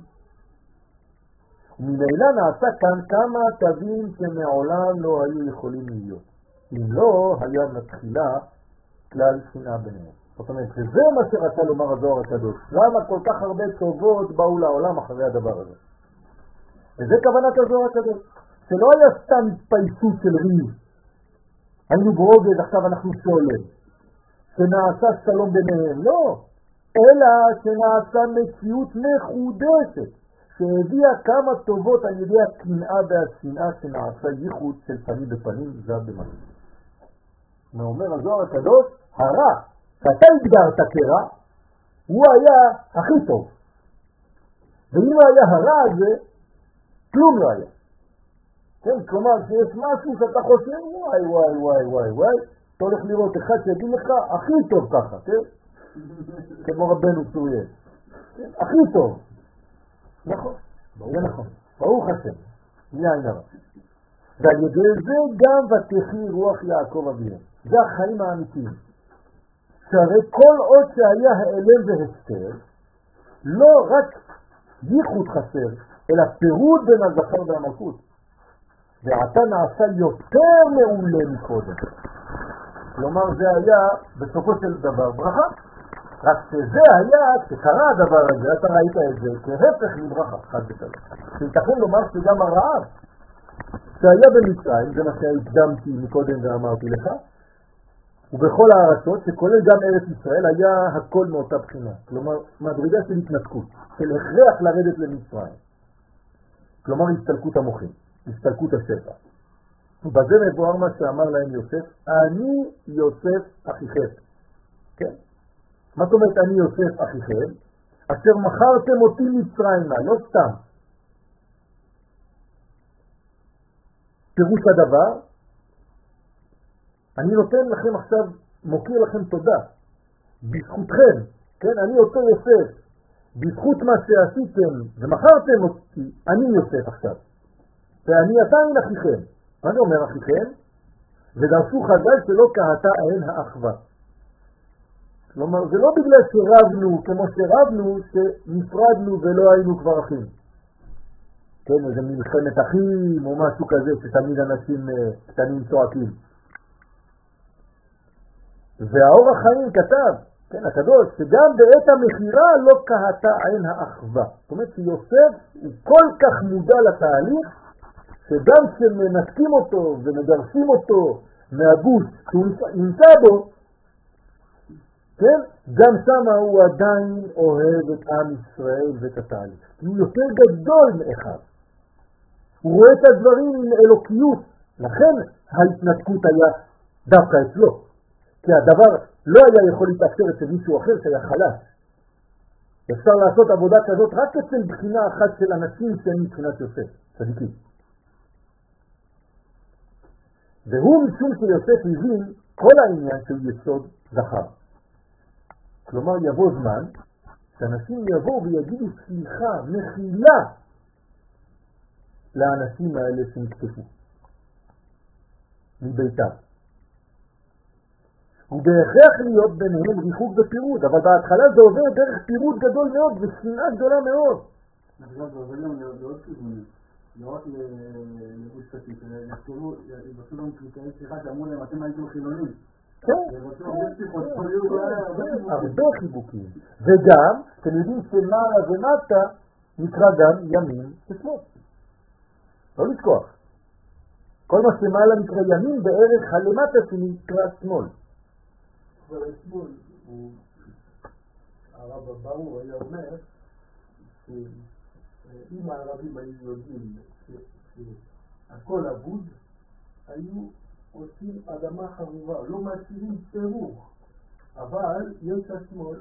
וממילא נעשה כאן כמה תווים שמעולם לא היו יכולים להיות, אם לא היה מתחילה כלל שנאה ביניהם. זאת אומרת, זה מה שרצה לומר הזוהר הקדוש. למה כל כך הרבה טובות באו לעולם אחרי הדבר הזה? וזה כוונת הזוהר הקדוש. שלא היה סתם התפייסות של ריב. היינו ברוגז, עכשיו אנחנו שולם. שנעשה שלום ביניהם. לא. אלא שנעשה מציאות מחודשת, שהביאה כמה טובות על ידי הקנאה והשנאה שנעשה ייחוד של פנים בפנים זה במקום. ואומר הזוהר הקדוש, הרע, שאתה הגדרת כרע, הוא היה הכי טוב. ואם לא היה הרע הזה, כלום לא היה. כן, כלומר שיש משהו שאתה חושב, וואי וואי וואי וואי וואי, אתה הולך לראות אחד שיגיד לך, הכי טוב ככה, כן? כמו רבנו צוריאל. כן, הכי טוב. נכון, זה נכון. ברוך השם, יין הרע. ועל ידי זה גם ותחי רוח יעקב אביהם. זה החיים האמיתיים. שהרי כל עוד שהיה האלם והסתר, לא רק ייחוד חסר, אלא פירוד בין הזכר והמלכות. ועתה נעשה יותר מעולה מקודם. כלומר זה היה בסופו של דבר ברכה. רק שזה היה, כשקרה הדבר הזה, אתה ראית את זה כהפך מברכה, חד ושלום. שייתכן לומר שגם הרעב שהיה במצרים, זה מה שהקדמתי מקודם ואמרתי לך, ובכל הארצות, שכולל גם ארץ ישראל, היה הכל מאותה בחינה. כלומר, מדרגה של התנתקות, של הכרח לרדת למצרים. כלומר, הסתלקות המוחים, הסתלקות השפע. ובזה מבואר מה שאמר להם יוסף, אני יוסף אחיכם. כן? מה זאת אומרת אני יוסף אחיכם? אשר מכרתם אותי מצרימה, לא סתם. פירוש הדבר, אני נותן לכם עכשיו, מוקיר לכם תודה, בזכותכם, כן, אני אותו יוסף, בזכות מה שעשיתם ומכרתם אותי, אני יוסף עכשיו, ואני עדיין אחיכם. מה אני אומר אחיכם? ודרשו חז"ל שלא קהתה אין האחווה. כלומר, זה לא בגלל שרבנו כמו שרבנו, שנפרדנו ולא היינו כבר אחים. כן, איזה מלחמת אחים או משהו כזה שתמיד אנשים קטנים צועקים. והאור החיים כתב, כן, הקדוש, שגם בעת המחירה לא קהתה עין האחווה. זאת אומרת שיוסף הוא כל כך מודע לתהליך, שגם כשמנתקים אותו ומגרשים אותו מהגוש שהוא נמצא בו, כן, גם שם הוא עדיין אוהב את עם ישראל ואת התהליך. הוא יותר גדול מאחד. הוא רואה את הדברים עם אלוקיות, לכן ההתנתקות היה דווקא אצלו. כי הדבר לא היה יכול להתאפשר אצל מישהו אחר שהיה חלש. אפשר לעשות עבודה כזאת רק אצל בחינה אחת של אנשים שהם מבחינת יוסף, צדיקים. והוא משום שיוסף הבין כל העניין של יסוד זכר. כלומר יבוא זמן שאנשים יבואו ויגידו סליחה, מחילה לאנשים האלה שנקטפו מביתם. ובהכרח להיות ביניהם ריחוק ופירוד, אבל בהתחלה זה עובר דרך פירוד גדול מאוד ושנאה גדולה מאוד. עכשיו זה עובר גם לעוד כיוונים, לא רק לגוש קטיף, יבטלו גם קליטאי שיחה שאמרו להם אתם הייתם חילונים. כן, הרבה חיבוקים. וגם, אתם יודעים שמעלה ומטה נקרא גם ימין ושמאל. לא לשכוח. כל מה שמעלה נקרא ימין בערך הלמטה שנקרא שמאל. אתמול הרב ברור היה אומר שאם הערבים היו יודעים שהכל אבוד, היו עושים אדמה חרובה, לא משאירים פירוך, אבל יש השמאל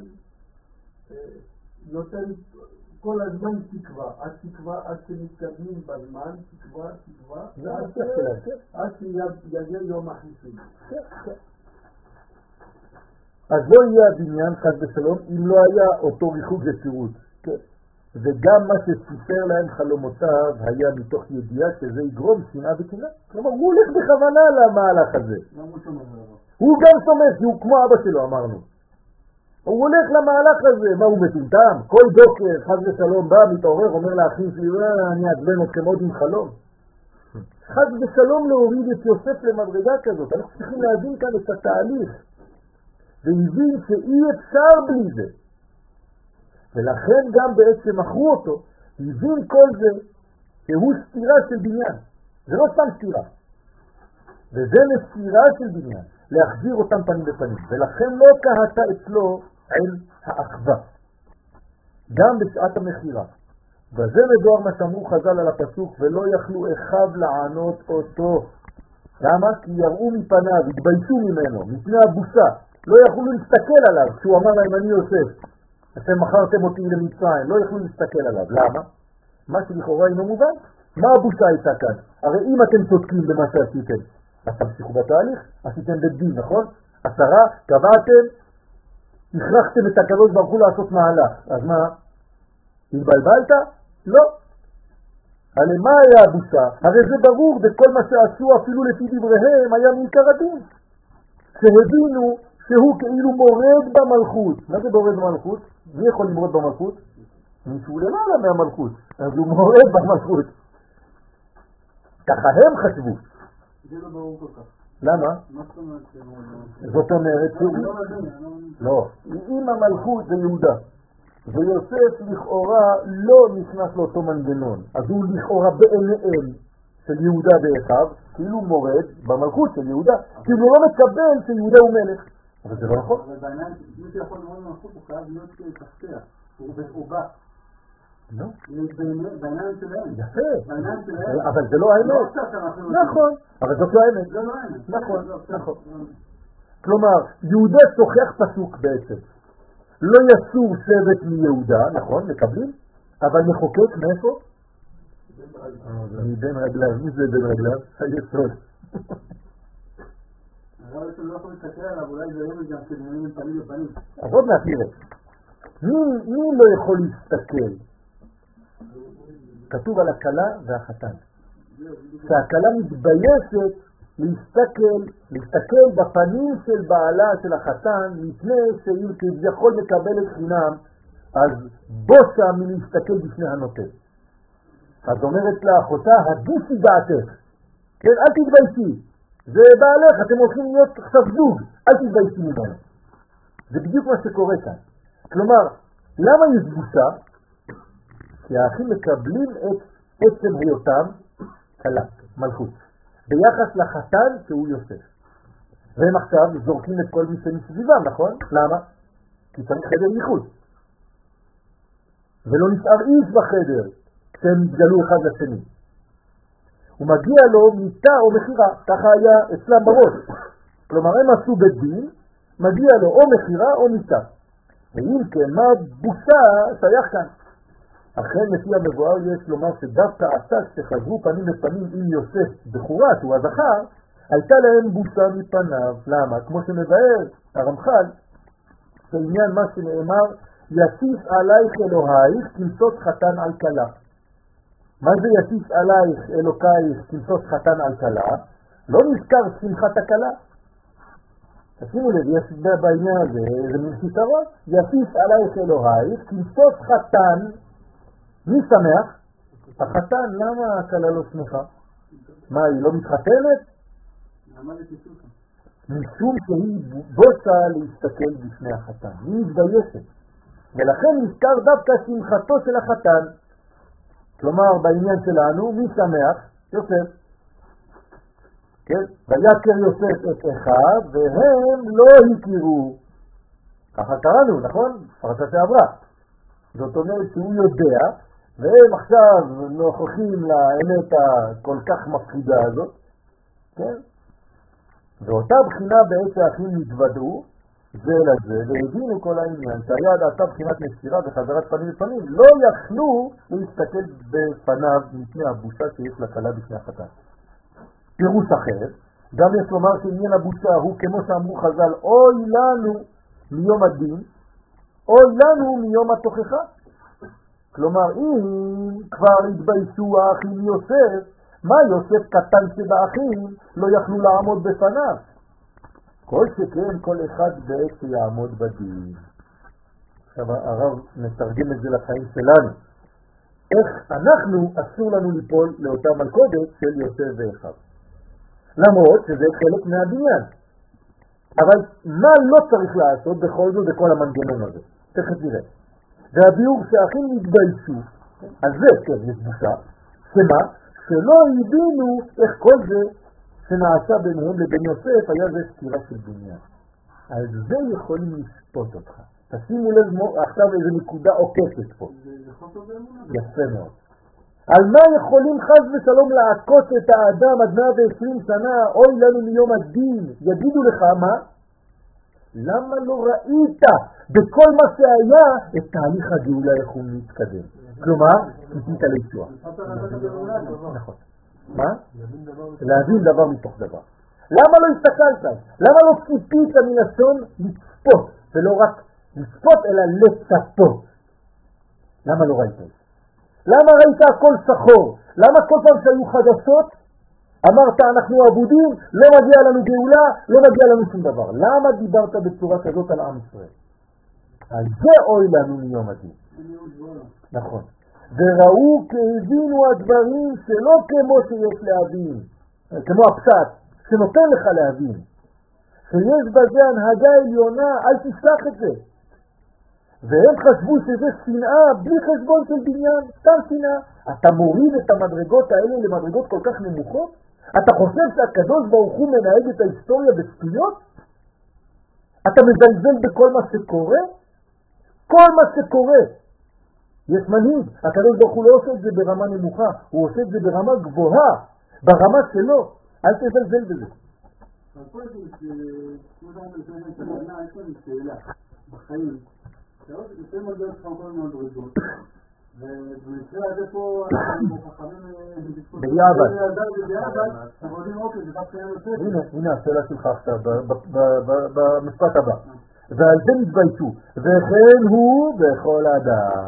נותן כל הזמן תקווה, עד תקווה, עד שמתקדמים בזמן, תקווה, תקווה, עד שיגיע יום החיסון. אז לא יהיה הבניין חס ושלום אם לא היה אותו ריחוק ופירוד. כן. וגם מה שסיפר להם חלומותיו היה מתוך ידיעה שזה יגרום שנאה וקנאה. כלומר, הוא הולך בכוונה למהלך הזה. הוא גם סומך, הוא כמו אבא שלו, אמרנו. הוא הולך למהלך הזה. מה, הוא מטומטם? כל בוקר, חס ושלום, בא, מתעורר, אומר לאחים שלי, אני אעצבן אתכם עוד עם חלום. חס ושלום להוריד את יוסף למדרגה כזאת. אנחנו צריכים להבין כאן את התהליך. והבין שאי אפשר בלי זה. ולכן גם בעצם מכרו אותו, הבין כל זה שהוא סתירה של בניין. זה לא סתם סתירה. וזה מסתירה של בניין, להחזיר אותם פנים בפנים. ולכן לא קהתה אצלו אל האחווה. גם בשעת המחירה. וזה מדואר מה שאמרו חז"ל על הפסוק, ולא יכלו אחיו לענות אותו. למה? כי יראו מפניו, התביישו ממנו, מפני הבושה. לא יכלו להסתכל עליו, כשהוא אמר להם אני יוסף. אתם מכרתם אותי למצרים, לא יכלו להסתכל עליו. למה? מה שלכאורה אינו מובן. מה הבושה הייתה כאן? הרי אם אתם צודקים במה שעשיתם, אז תמשיכו בתהליך, עשיתם בדין, נכון? עשרה, קבעתם, הכרחתם את הקדוש ברוך הוא לעשות מהלך. אז מה? התבלבלת? לא. הרי מה היה הבושה? הרי זה ברור, וכל מה שעשו אפילו לפי דבריהם היה מעיקר הדין. שהבינו שהוא כאילו מורד במלכות. מה זה מורד במלכות? מי יכול למרוד במלכות? מישהו למעלה מהמלכות. אז הוא מורד במלכות. ככה הם חשבו. זה לא ברור כל כך. למה? מה זאת אומרת שמורד במלכות? זאת אומרת שהוא... לא. אם המלכות זה יהודה, ויוסף לכאורה לא נכנס לאותו מנגנון, אז הוא לכאורה בעיניהם של יהודה ואחיו, כאילו מורד במלכות של יהודה, כאילו לא מקבל שיהודה הוא מלך. אבל זה לא נכון. אבל בעיניים, מי שיכול לראות מלכות הוא חייב להיות כתפתח, הוא בא. לא. בעיניים שלהם. יפה. בעיניים שלהם. אבל זה לא האמת. נכון. אבל זאת לא האמת. זה לא האמת. נכון, נכון. כלומר, יהודה שוכח פסוק בעצם. לא יסור שבט מיהודה, נכון, מקבלים, אבל מחוקק מאיפה? מבין רגליו. מי זה בין רגליו? היסוד. אבל אתם לא יכולים להסתכל עליו, אולי זה יום גם כדמיונים פנים לפנים. אז עוד נעתירת. מי לא יכול להסתכל? כתוב על הכלה והחתן. שהכלה מתביישת להסתכל, להסתכל בפנים של בעלה של החתן, מפני שהיא כביכול מקבלת חינם, אז בושה מלהסתכל בפני הנותן. אז אומרת לאחותה, הדיסי דעתך, כן, אל תתביישי, זה בעלך, אתם הולכים להיות עכשיו זוג, אל תתביישי ממנו. זה בדיוק מה שקורה כאן. כלומר, למה יש בושה? כי האחים מקבלים את עצם היותם כלה, מלכות, ביחס לחתן שהוא יוסף. והם עכשיו זורקים את כל מי שמסביבם, נכון? למה? כי צריך חדר ייחוד. ולא נשאר איש בחדר כשהם התגלו אחד לשני. הוא מגיע לו מיטה או מחירה, ככה היה אצלם בראש. כלומר, הם עשו בית דין, מגיע לו או מחירה או מיטה. ואם כן, מה בושה שייך כאן? אכן לפי המבואר יש לומר שדווקא עתה שחזרו פנים לפנים עם יוסף בחורה, שהוא הזכר, הייתה להם בושה מפניו. למה? כמו שמבאר הרמח"ל, בעניין מה שנאמר, יסיף עלייך אלוהיך כמסוס חתן על כלה. מה זה יסיף עלייך אלוקייך כמסוס חתן על כלה? לא נזכר שמחת הכלה. תשימו לב, יש בעניין הזה איזה מין חיסרון. יסיף עלייך אלוהיך כמסוס חתן. מי שמח? החתן. למה הכלה לא שמחה? מה, היא לא מתחתנת? משום שהיא בושה להסתכל בפני החתן. היא מתביישת. ולכן נזכר דווקא שמחתו של החתן. כלומר, בעניין שלנו, מי שמח? יוסף. כן? ויקר יוסף את אחיו, והם לא הכירו. ככה קראנו, נכון? פרשת שעברה. זאת אומרת שהוא יודע, והם עכשיו נוכחים לאמת הכל כך מפחידה הזאת, כן? ואותה בחינה בעצם האחים נתוודעו זה לזה, והבינו כל העניין, שהיד עשה בחינת מסירה וחזרת פנים לפנים, לא יכלו להסתכל בפניו מפני הבושה שיש לכלה בפני החתן. פירוש אחר, גם יש לומר שעניין הבושה הוא כמו שאמרו חז"ל, אוי לנו מיום הדין, אוי לנו מיום התוכחה. כלומר, אם כבר התביישו האחים יוסף, מה יוסף קטן שבאחים לא יכלו לעמוד בפניו? כל שכן כל אחד בעת שיעמוד בדין. עכשיו הרב מתרגם את זה לחיים שלנו. איך אנחנו אסור לנו ליפול לאותה מלכודת של יוסף ואחיו. למרות שזה חלק מהבניין. אבל מה לא צריך לעשות בכל זאת בכל המנגנון הזה? תכף נראה. והביאור שהאחים התביישו, אז זה כן, יש בושה, שמה? שלא הבינו איך כל זה שנעשה ביניהם לבין יוסף היה זה סתירה של בניין. על זה יכולים לשפוט אותך. תשימו לב עכשיו איזו נקודה עוקפת פה. יפה מאוד. על מה יכולים חס ושלום לעקוץ את האדם עד מאה ועשרים שנה, אוי לנו מיום הדין, יגידו לך מה? למה לא ראית בכל מה שהיה את תהליך הגאולה איך הוא מתקדם? כלומר, ציפית לישוע. נכון. מה? להבין דבר מתוך דבר. למה לא הסתכלת? למה לא ציפית מלשון לצפות, ולא רק לצפות אלא לצפות? למה לא ראית? למה ראית הכל שחור? למה כל פעם שהיו חדשות אמרת אנחנו עבודים, לא מגיע לנו גאולה, לא מגיע לנו שום דבר? למה דיברת בצורה כזאת על עם ישראל? על זה אוי לנו מיום הדין. נכון. וראו כהבינו הדברים שלא כמו שיש להבין, כמו הפשט שנותן לך להבין, שיש בזה הנהגה עליונה, אל תשכח את זה. והם חשבו שזה שנאה בלי חשבון של בניין, סתם שנאה. אתה מוריד את המדרגות האלה למדרגות כל כך נמוכות? אתה חושב שהקדוש ברוך הוא מנהג את ההיסטוריה בסטויות? אתה מזלזל בכל מה שקורה? כל מה שקורה. יש מנהיג, הקדוש ברוך הוא לא עושה את זה ברמה נמוכה, הוא עושה את זה ברמה גבוהה, ברמה שלו. אל תזלזל בזה. אבל פה יש כמו שאנחנו לפני את הכוונה, יש לנו שאלה בחיים. לפעמים על דרך חמקות מאוד רדות, ובמקרה הזה פה אנחנו חכמים ביעבד. אנחנו יודעים אוקיי, זה דווקא היה נושא. הנה, הנה השאלה שלך עכשיו, במשפט הבא. ועל זה נתביישו, וכן הוא בכל אדם,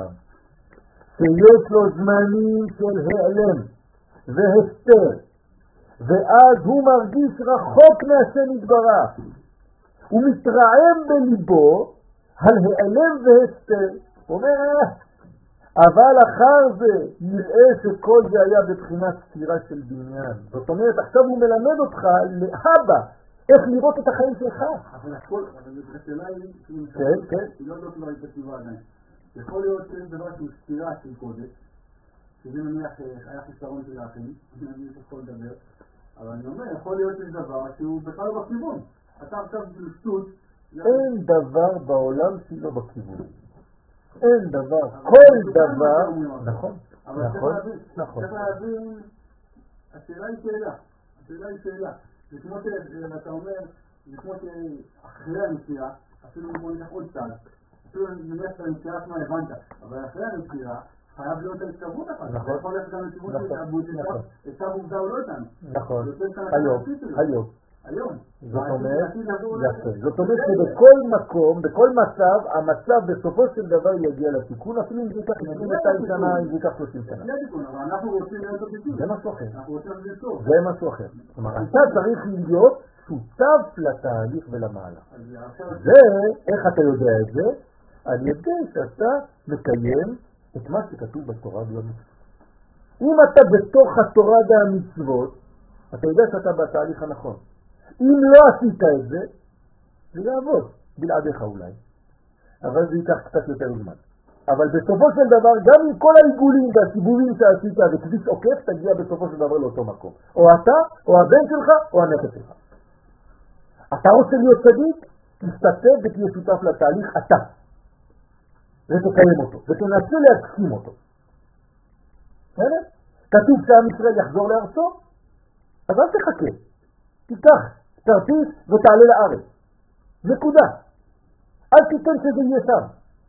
שיש לו זמנים של העלם והסתר, ואז הוא מרגיש רחוק מהשם יתברך, הוא מתרעם בליבו על העלם והסתר. הוא אומר, אבל אחר זה נראה שכל זה היה בבחינת סתירה של בניין. זאת אומרת, עכשיו הוא מלמד אותך לאבא איך לראות את החיים שלך. אבל הכל, אבל השאלה היא, כן, כן. היא לא לא כבר התקציבה עדיין. יכול להיות שיש דבר שהוא סתירה של קודש, שזה נניח היה חיסרון של האחים, אני יכול לדבר, אבל אני אומר, יכול להיות שיש דבר שהוא בכלל לא בכיוון. אתה עכשיו בלשטות, אין דבר בעולם שלא בכיוון. אין דבר, כל דבר, נכון, נכון, נכון. צריך להבין, השאלה היא שאלה, השאלה היא שאלה. זה כמו שאתה אומר, זה כמו שאחרי הנסיעה, אפילו בוא ניקח עוד צד, אפילו נניח את הנסיעה שמה הבנת, אבל אחרי הנסיעה חייב להיות ההתקרבות אחת. נכון. יכול להיות גם לסיבות של הבודדה, את העובדה הוא לא איתנו. נכון, היום, היום. היום. זאת אומרת, יפה. זאת אומרת שבכל מקום, בכל מצב, המצב בסופו של דבר יגיע לתיקון, אפילו אם זה ייקח מאתיים שנה, אם זה ייקח שלושים שנה. זה התיקון, אבל אנחנו רוצים להיות התיקון. זה משהו אחר. אנחנו רוצים להיות טוב. זה משהו אחר. כלומר, אתה צריך להיות שותף לתהליך ולמעלה. זה, איך אתה יודע את זה? על ידי שאתה מקיים את מה שכתוב בתורה והמצוות. אם אתה בתוך התורה והמצוות, אתה יודע שאתה בתהליך הנכון. אם לא עשית את זה, זה יעבוד, בלעדיך אולי. אבל זה ייקח קצת יותר זמן. אבל בסופו של דבר, גם עם כל העיגולים והסיבובים שעשית וכביש עוקף, תגיע בסופו של דבר לאותו מקום. או אתה, או הבן שלך, או הנכד שלך. אתה רוצה להיות צדיק? תשתתף ותהיה שותף לתהליך אתה. ותקיים אותו, ותנסה להסכים אותו. בסדר? כתוב שעם ישראל יחזור לארצו, אז אל תחכה. תיקח כרטיס ותעלה לארץ. נקודה. אל תיתן שזה יהיה שם.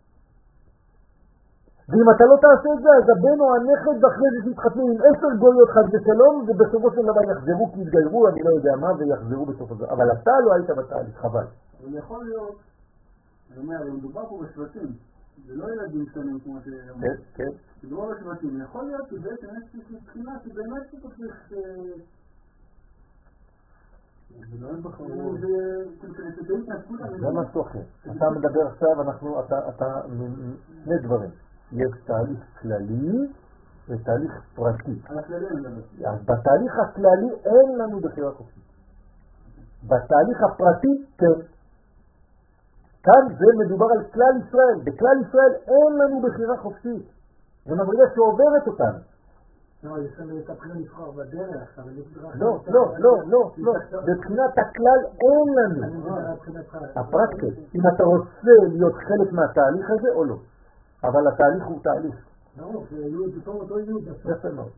ואם אתה לא תעשה את זה, אז הבן או הנכד ואחרי זה שיתחתנו עם עשר גויות חד ושלום, ובסופו של דבר יחזרו כי יתגיירו, אני לא יודע מה, ויחזרו בסופו של דבר. אבל אתה לא היית בתהליך, חבל. אבל יכול להיות, אני אומר, אם מדובר פה בשבטים, זה לא ילדים קטנים כמו שאמרו. כן, כן. זה לא שבטים. יכול להיות שבעצם יש מבחינה שבאמת אתה צריך... זה לא בחרו... זה משהו אחר. אתה מדבר עכשיו, אנחנו, אתה, שני דברים. יש תהליך כללי ותהליך פרטי. על הכללי אני מדבר. אז בתהליך הכללי אין לנו בחירה חופשית. בתהליך הפרטי כן. כאן זה מדובר על כלל ישראל. בכלל ישראל אין לנו בחירה חופשית. זה מדרגה שעוברת אותנו. לא, יש לנו את הבחינה לבחור בדרך, אבל יש דרך... לא, לא, לא, לא, לא. בבחינת הכלל אין לנו. הפרקטי, אם אתה רוצה להיות חלק מהתהליך הזה או לא. אבל התהליך הוא תהליך. לא, זה יהוד, זה אותו יהוד. יפה מאוד.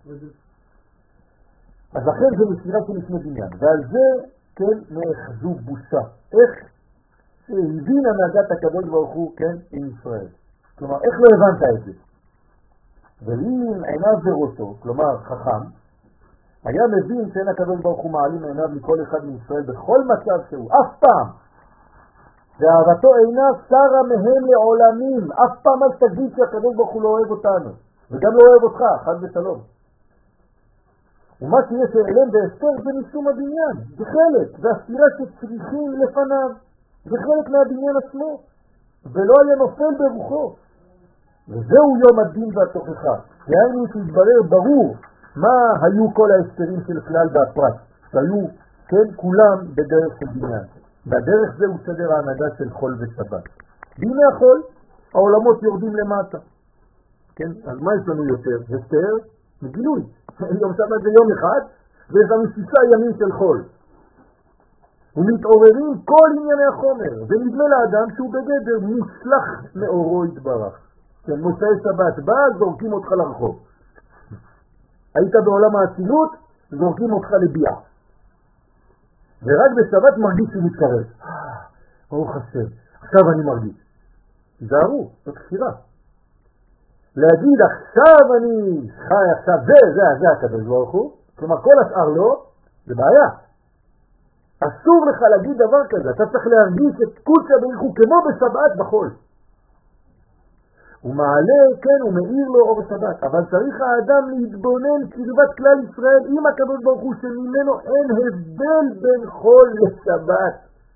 אז לכן זה מסירה של לפני בניין. ועל זה כן נאחזו בושה. איך שהבין הנהגת הקדוש ברוך הוא, כן, עם ישראל. כלומר, איך לא הבנת את זה? ואם עיניו וראשו, כלומר חכם, היה מבין שאין הקדוש ברוך הוא מעלים עיניו מכל אחד מישראל בכל מצב שהוא, אף פעם. ואהבתו אינה שרה מהם לעולמים. אף פעם אל תגיד שהקדוש ברוך הוא לא אוהב אותנו, וגם לא אוהב אותך, חד ושלום. ומה שיש אליהם באסתר זה משום הבניין, זה חלק, זה הסתירה שצריכים לפניו, זה חלק מהבניין עצמו, ולא היה נופל ברוחו. וזהו יום הדין והתוכחה. דהיינו שהתברר ברור מה היו כל ההסתרים של כלל והפרט, שהיו, כן, כולם בדרך של בניין. בדרך זה הוא סדר ההנהגה של חול ושבת. בימי החול, העולמות יורדים למטה. כן, אז מה יש לנו יותר? הסתר וגילוי. יום שבת זה יום אחד, ויש לנו שישה ימים של חול. ומתעוררים כל ענייני החומר, ונדמה לאדם שהוא בגדר מוצלח מאורו יתברך. כן, מוצאי שבת בא, זורקים אותך לרחוב. היית בעולם האצילות, זורקים אותך לביעה. ורק בשבת מרגיש שהוא מתקרב. ברוך השם, עכשיו אני מרגיש. תיזהרו, זאת כפירה. להגיד עכשיו אני חי, עכשיו זה, זה, זה הקדוש ברוך הוא, כלומר כל השאר לא, זה בעיה. אסור לך להגיד דבר כזה, אתה צריך להרגיש את קודשא בריך הוא כמו בשבת בחול. הוא מעלה, כן, הוא מאיר לו אור שבת, אבל צריך האדם להתבונן קרבת כלל ישראל עם הקדוש ברוך הוא שממנו אין הבדל בין חול לשבת.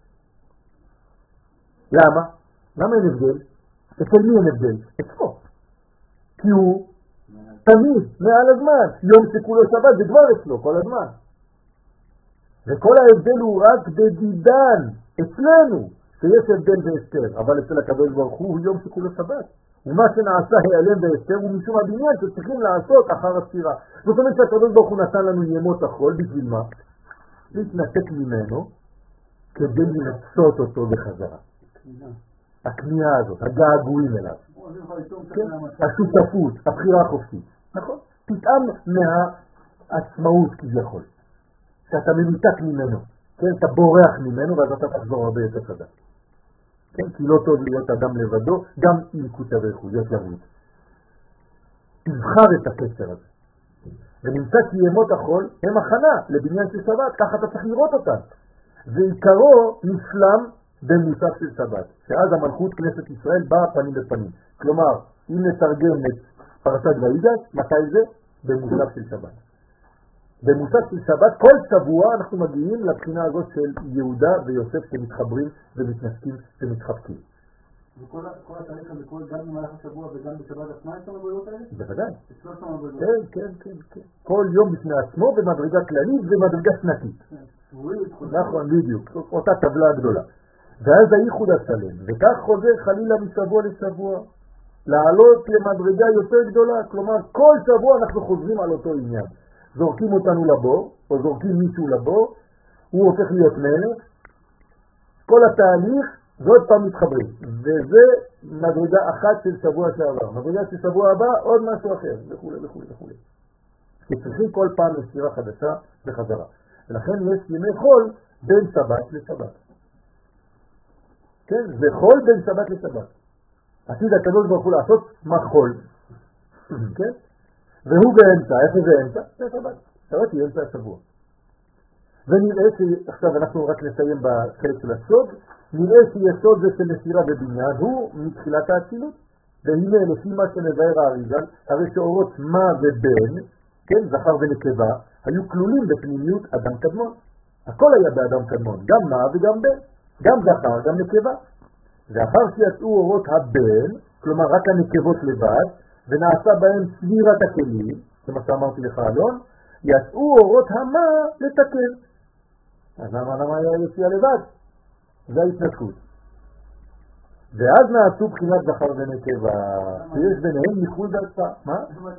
למה? למה אין הבדל? אצל מי אין הבדל? אצלו. כי הוא תמיד מעל הזמן, יום שכולו שבת זה כבר אצלו כל הזמן. וכל ההבדל הוא רק בדידן, אצלנו, שיש הבדל בהסתר, אבל אצל הקדוש ברוך הוא יום שכולו שבת. ומה שנעשה העלם בהסתר הוא משום הבניין שצריכים לעשות אחר הספירה. זאת אומרת שהקדוש ברוך הוא נתן לנו ימות החול, בשביל מה? להתנתק ממנו כדי למצות אותו בחזרה. הכניעה הזאת, הגעגועים אליו. כן? השותפות, הבחירה החופשית. נכון? תטעם מהעצמאות כביכול. שאתה מנותק ממנו. כן? אתה בורח ממנו ואז אתה תחזור הרבה יותר חזק. כן? כי לא טוב להיות אדם לבדו, גם עם כותב להיות יריד. תבחר את הקשר הזה. ונמצא כי ימות החול הם הכנה לבניין של שבת, ככה אתה צריך לראות אותם. ועיקרו נשלם במוסף של שבת, שאז המלכות כנסת ישראל באה פנים בפנים. כלומר, אם נתרגם את פרשת ויגש, מתי זה? במוסף של שבת. במוסף של שבת, כל שבוע אנחנו מגיעים לבחינה הזאת של יהודה ויוסף שמתחברים ומתנסקים ומתחבקים. וכל התהליך הזה, גם במהלך השבוע וגם בשבת עצמה יש המבויות האלה? בוודאי. יש שלוש המבויות. כן, כן, כן, כן. כל יום בפני עצמו במדרגה כללית ומדרגה שנתית. נכון, בדיוק. אותה טבלה גדולה. ואז הייחוד השלם, וכך חוזר חלילה משבוע לשבוע, לעלות למדרגה יותר גדולה, כלומר כל שבוע אנחנו חוזרים על אותו עניין. זורקים אותנו לבור, או זורקים מישהו לבור, הוא הופך להיות מלך, כל התהליך, ועוד פעם מתחברים. וזה מדרגה אחת של שבוע שעבר. מדרגה של שבוע הבא, עוד משהו אחר, וכו' וכו' וכו'. כי צריכים כל פעם לספירה חדשה בחזרה. ולכן יש ימי חול בין שבת לשבת. כן, זה חול בין שבת לשבת. עתיד הקדוש ברוך הוא לעשות מה חול. כן? והוא באמצע, איפה זה אמצע? זה שבת. שבת היא אמצע השבוע. ונראה שעכשיו אנחנו רק נסיים בחלק של הסוד, נראה שיסוד זה של נסירה בבניין, הוא מתחילת האצילות. והנה לפי מה שנבהר האריז"ל, הרי שאורות מה ובן, כן, זכר ונקבה, היו כלולים בפנימיות אדם קדמון. הכל היה באדם קדמון, גם מה וגם בן, גם זכר, גם נקבה. ואחר שיצאו אורות הבן, כלומר רק הנקבות לבד, ונעשה בהם סבירת הכלים, זה מה שאמרתי לך אלון, יצאו אורות המה לתקן. אז למה למה היה יציאה לבד? זה ההתנתקות. ואז נעשו בחינת זכר ונקבה, שיש ביניהם ייחוד דרכה. מה?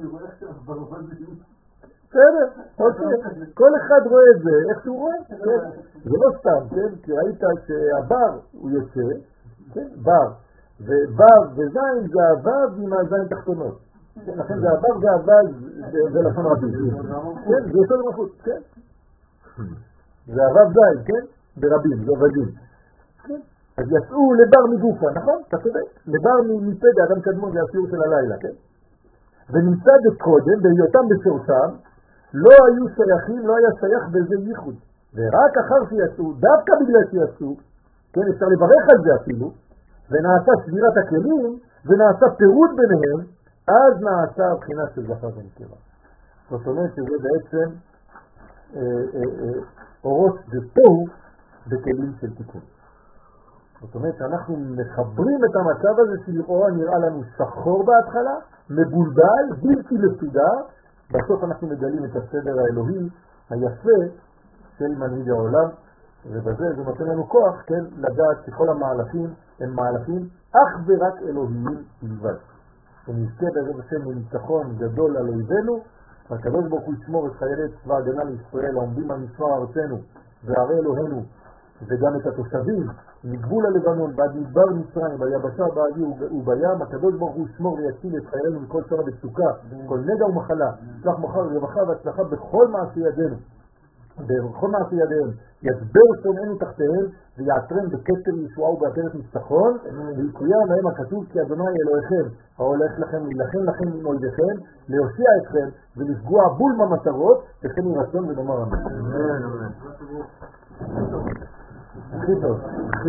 בסדר, כל אחד רואה את זה, איך שהוא רואה, זה לא סתם, כן? כי ראית שהבר הוא יוצא, בר, ובר וזין זה הוו עם הזין תחתונות, לכן זה הבר והוו זה לשון רבים, כן? זה יותר למחות, כן? זה הוו זין, כן? ברבים, זה עובדים, כן? אז יצאו לבר מגופה, נכון? אתה צודק, לבר מפד האדם קדמון זה הסיור של הלילה, כן? ונמצא קודם, בהיותם בשורשם, לא היו שייכים, לא היה שייך בזה ייחוד. ורק אחר שיצאו, דווקא בגלל שיצאו, כן, אפשר לברך על זה אפילו, ונעשה סבירת הכלים, ונעשה פירוד ביניהם, אז נעשה הבחינה של זכר ונקבה. זאת אומרת שזה בעצם אה, אה, אה, אורות דתו בכלים של תיקון. זאת אומרת שאנחנו מחברים את המצב הזה שלכאורה נראה לנו שחור בהתחלה, מבולבל, בלתי מסודר, בסוף אנחנו מגלים את הסדר האלוהי היפה של מנהיג העולם, ובזה זה נותן לנו כוח, כן, לדעת שכל המהלכים הם מהלכים אך ורק אלוהיים בלבד. ונזכה בעזרת השם לניצחון גדול על אויבינו, והקדוש ברוך הוא ישמור את חיילי צבא הגנה לישראל העומדים על משמר ארצנו וערי אלוהינו, וגם את התושבים מגבול הלבנון ועד מדבר מצרים, ביבשה, באוויר ובים. הקדוש ברוך הוא ישמור ויציל את חיילינו מכל צרה וצוקה, כל נגע ומחלה, שלח מחר רווחה והצלחה בכל מעשי ידינו, בכל מעשי ידיהם, ידבר שונאינו תחתיהם ויעטרם בכתר ישועה ובעטרת ניצחון, ויקוים להם הכתוב כי אדוני אלוהיכם ההולך לכם להילחם לכם עם אויביכם, להושיע אתכם ולפגוע בול במטרות, וכן ירצון ונאמר אמן. הכי טוב.